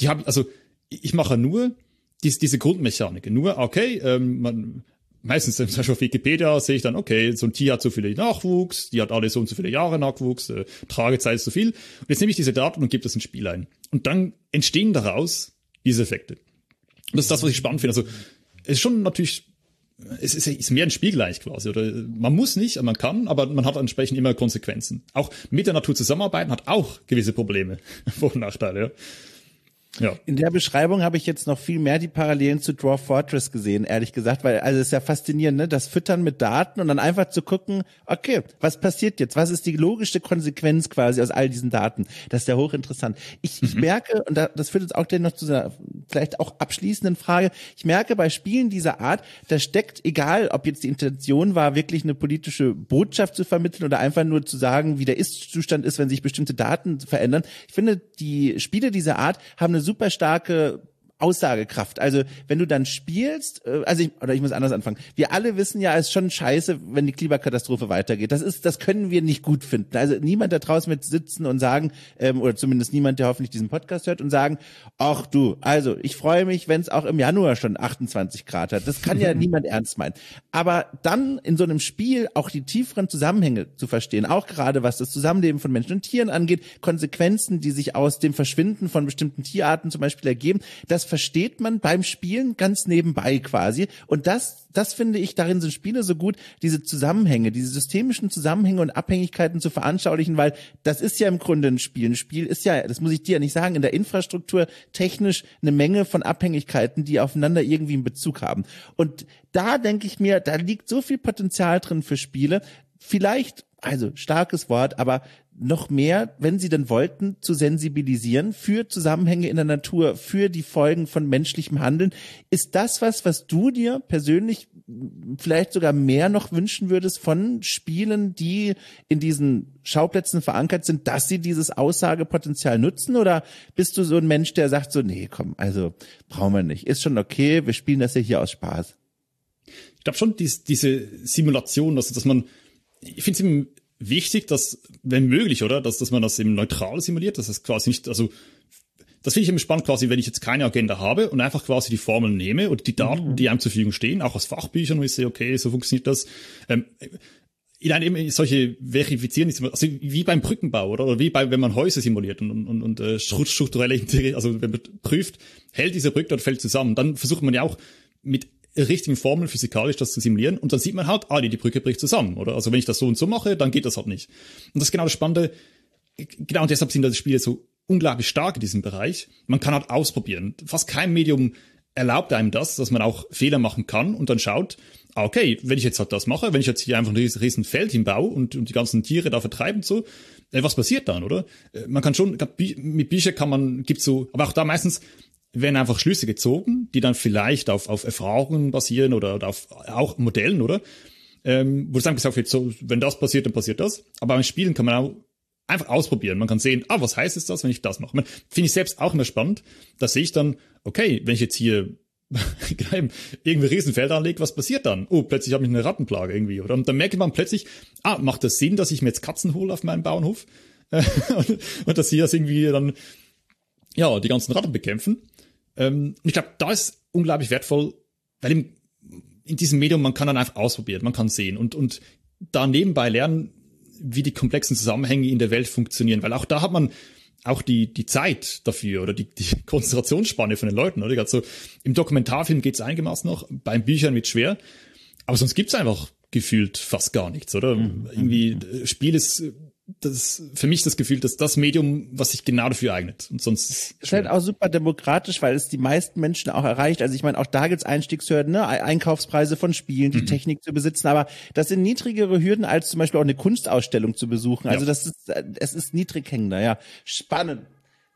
Ich mache nur diese Grundmechanik. Nur, okay, meistens zum Beispiel auf Wikipedia sehe ich dann, okay, so ein Tier hat so viele Nachwuchs, die hat alle so und so viele Jahre Nachwuchs, Tragezeit ist so viel. Und jetzt nehme ich diese Daten und gebe das ins Spiel ein. Und dann entstehen daraus diese Effekte. Und das ist das, was ich spannend finde. Also, es ist schon natürlich, es ist mehr ein Spielgleich quasi. Oder man muss nicht, man kann, aber man hat entsprechend immer Konsequenzen. Auch mit der Natur zusammenarbeiten hat auch gewisse Probleme. Vor- und Nachteile, ja. Ja. In der Beschreibung habe ich jetzt noch viel mehr die Parallelen zu Dwarf Fortress gesehen, ehrlich gesagt, weil also es ist ja faszinierend, ne, das Füttern mit Daten und dann einfach zu gucken, okay, was passiert jetzt? Was ist die logische Konsequenz quasi aus all diesen Daten? Das ist ja hochinteressant. Ich merke, und das führt uns auch dann noch zu einer vielleicht auch abschließenden Frage, ich merke bei Spielen dieser Art, da steckt, egal ob jetzt die Intention war, wirklich eine politische Botschaft zu vermitteln oder einfach nur zu sagen, wie der Ist-Zustand ist, wenn sich bestimmte Daten verändern. Ich finde, die Spiele dieser Art haben eine super starke Aussagekraft. Also wenn du dann spielst, ich muss anders anfangen. Wir alle wissen ja, es ist schon scheiße, wenn die Klimakatastrophe weitergeht. Das können wir nicht gut finden. Also niemand da draußen wird sitzen und sagen, oder zumindest niemand, der hoffentlich diesen Podcast hört und sagen, ach du, also ich freue mich, wenn es auch im Januar schon 28 Grad hat. Das kann ja niemand ernst meinen. Aber dann in so einem Spiel auch die tieferen Zusammenhänge zu verstehen, auch gerade was das Zusammenleben von Menschen und Tieren angeht, Konsequenzen, die sich aus dem Verschwinden von bestimmten Tierarten zum Beispiel ergeben, das versteht man beim Spielen ganz nebenbei quasi. Und das finde ich, darin sind Spiele so gut, diese Zusammenhänge, diese systemischen Zusammenhänge und Abhängigkeiten zu veranschaulichen, weil das ist ja im Grunde ein Spiel. Ein Spiel ist ja, das muss ich dir ja nicht sagen, in der Infrastruktur technisch eine Menge von Abhängigkeiten, die aufeinander irgendwie einen Bezug haben. Und da denke ich mir, da liegt so viel Potenzial drin für Spiele. Vielleicht, also starkes Wort, aber noch mehr, wenn sie denn wollten, zu sensibilisieren für Zusammenhänge in der Natur, für die Folgen von menschlichem Handeln. Ist das was du dir persönlich vielleicht sogar mehr noch wünschen würdest von Spielen, die in diesen Schauplätzen verankert sind, dass sie dieses Aussagepotenzial nutzen? Oder bist du so ein Mensch, der sagt so, nee, komm, also brauchen wir nicht. Ist schon okay, wir spielen das ja hier aus Spaß. Ich glaube schon, diese Simulation, dass man, ich finde es eben wichtig, dass, wenn möglich, oder, dass man das eben neutral simuliert, dass das quasi nicht, also, das finde ich immer spannend quasi, wenn ich jetzt keine Agenda habe und einfach quasi die Formeln nehme oder die Daten, die einem zur Verfügung stehen, auch aus Fachbüchern, wo ich sehe, okay, so funktioniert das, eben solche verifizieren, also wie beim Brückenbau, oder wie wenn man Häuser simuliert und strukturelle Integrität, also wenn man prüft, hält diese Brücke oder fällt zusammen, dann versucht man ja auch mit richtigen Formeln physikalisch das zu simulieren und dann sieht man halt, die Brücke bricht zusammen, oder? Also wenn ich das so und so mache, dann geht das halt nicht. Und das ist genau das Spannende, genau, und deshalb sind die Spiele so unglaublich stark in diesem Bereich. Man kann halt ausprobieren. Fast kein Medium erlaubt einem das, dass man auch Fehler machen kann und dann schaut, okay, wenn ich jetzt halt das mache, wenn ich jetzt hier einfach ein riesen Feld hinbaue und die ganzen Tiere da vertreiben und so, was passiert dann, oder? Man kann schon, mit Büchern gibt's so, aber auch da meistens werden einfach Schlüsse gezogen, die dann vielleicht auf Erfahrungen basieren oder auf auch Modellen, oder? Wo es dann gesagt wird, so, wenn das passiert, dann passiert das. Aber beim Spielen kann man auch einfach ausprobieren. Man kann sehen, was heißt es das, wenn ich das mache? Finde ich selbst auch immer spannend. Da sehe ich dann, okay, wenn ich jetzt hier irgendwie Riesenfelder anlege, was passiert dann? Plötzlich habe ich eine Rattenplage irgendwie, oder? Und dann merkt man plötzlich, macht das Sinn, dass ich mir jetzt Katzen hole auf meinem Bauernhof? und dass sie das irgendwie dann, die ganzen Ratten bekämpfen. Ich glaube, da ist unglaublich wertvoll, weil in diesem Medium, man kann dann einfach ausprobieren, man kann sehen und da nebenbei lernen, wie die komplexen Zusammenhänge in der Welt funktionieren, weil auch da hat man auch die Zeit dafür oder die Konzentrationsspanne von den Leuten, oder? Also im Dokumentarfilm geht's einigermaßen noch, beim Büchern wird's schwer, aber sonst gibt's einfach gefühlt fast gar nichts, oder? Irgendwie Spiel ist das für mich das Gefühl, dass das Medium, was sich genau dafür eignet. Und sonst ist halt auch super demokratisch, weil es die meisten Menschen auch erreicht. Also ich meine, auch da gibt's Einstiegshürden, ne? Einkaufspreise von Spielen, die Technik zu besitzen, aber das sind niedrigere Hürden, als zum Beispiel auch eine Kunstausstellung zu besuchen. Also es ist niedrig hängender, ja. Spannend.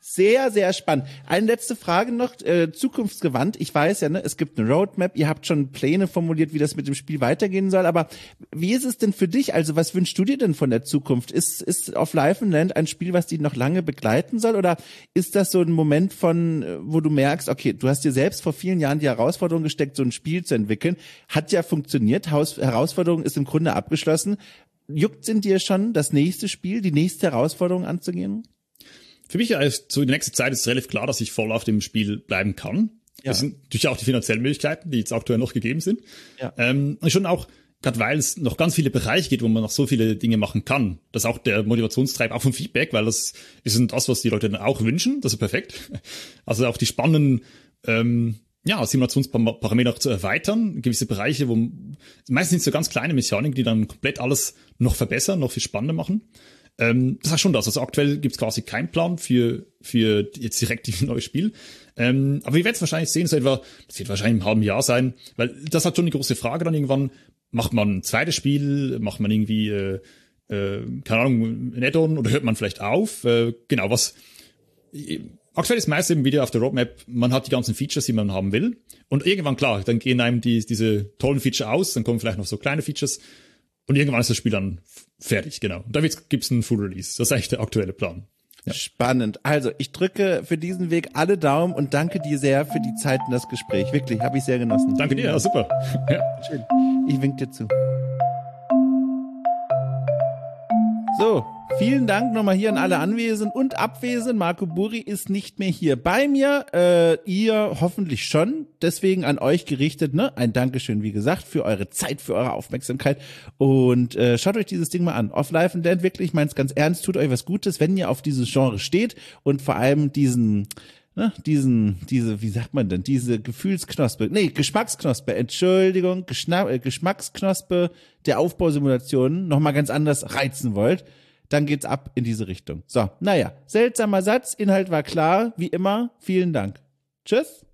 Sehr, sehr spannend. Eine letzte Frage noch, zukunftsgewandt. Ich weiß ja, ne, es gibt eine Roadmap, ihr habt schon Pläne formuliert, wie das mit dem Spiel weitergehen soll, aber wie ist es denn für dich? Also was wünschst du dir denn von der Zukunft? Ist Of Life and Land ein Spiel, was dich noch lange begleiten soll, oder ist das so ein Moment von, wo du merkst, okay, du hast dir selbst vor vielen Jahren die Herausforderung gesteckt, so ein Spiel zu entwickeln, hat ja funktioniert, Herausforderung ist im Grunde abgeschlossen. Juckt's in dir schon, das nächste Spiel, die nächste Herausforderung anzugehen? Für mich ist so in der nächsten Zeit ist relativ klar, dass ich voll auf dem Spiel bleiben kann. Ja. Das sind natürlich auch die finanziellen Möglichkeiten, die jetzt aktuell noch gegeben sind. Ja. Und schon auch, gerade weil es noch ganz viele Bereiche gibt, wo man noch so viele Dinge machen kann. Das ist auch der Motivationstreib, auch vom Feedback, weil das ist das, was die Leute dann auch wünschen. Das ist perfekt. Also auch die spannenden Simulationsparameter zu erweitern, gewisse Bereiche, wo meistens sind es so ganz kleine Mechaniken, die dann komplett alles noch verbessern, noch viel spannender machen. Das ist schon das. Also aktuell gibt es quasi keinen Plan für jetzt direkt dieses neue Spiel. Aber wir werden es wahrscheinlich sehen, das wird wahrscheinlich im halben Jahr sein, weil das hat schon die große Frage dann irgendwann, macht man ein zweites Spiel, macht man irgendwie, keine Ahnung, ein Add-on oder hört man vielleicht auf? Genau, aktuell ist meist eben wieder auf der Roadmap, man hat die ganzen Features, die man haben will. Und irgendwann, klar, dann gehen einem diese tollen Features aus, dann kommen vielleicht noch so kleine Features. Und irgendwann ist das Spiel dann fertig, genau. Und da gibt's einen Full Release. Das ist eigentlich der aktuelle Plan. Ja. Spannend. Also, ich drücke für diesen Weg alle Daumen und danke dir sehr für die Zeit und das Gespräch. Wirklich, habe ich sehr genossen. Danke dir, ja, super. Ja. Schön. Ich wink dir zu. So, vielen Dank nochmal hier an alle Anwesenden und Abwesenden. Marco Buri ist nicht mehr hier bei mir. Ihr hoffentlich schon. Deswegen an euch gerichtet, ne? Ein Dankeschön, wie gesagt, für eure Zeit, für eure Aufmerksamkeit. Und schaut euch dieses Ding mal an. Of Life and Land, wirklich, ich meine es ganz ernst, tut euch was Gutes, wenn ihr auf dieses Genre steht und vor allem diese, wie sagt man denn, diese Geschmacksknospe, Entschuldigung, Geschmacksknospe der Aufbausimulationen nochmal ganz anders reizen wollt, dann geht's ab in diese Richtung. So, naja, seltsamer Satz, Inhalt war klar, wie immer, vielen Dank. Tschüss.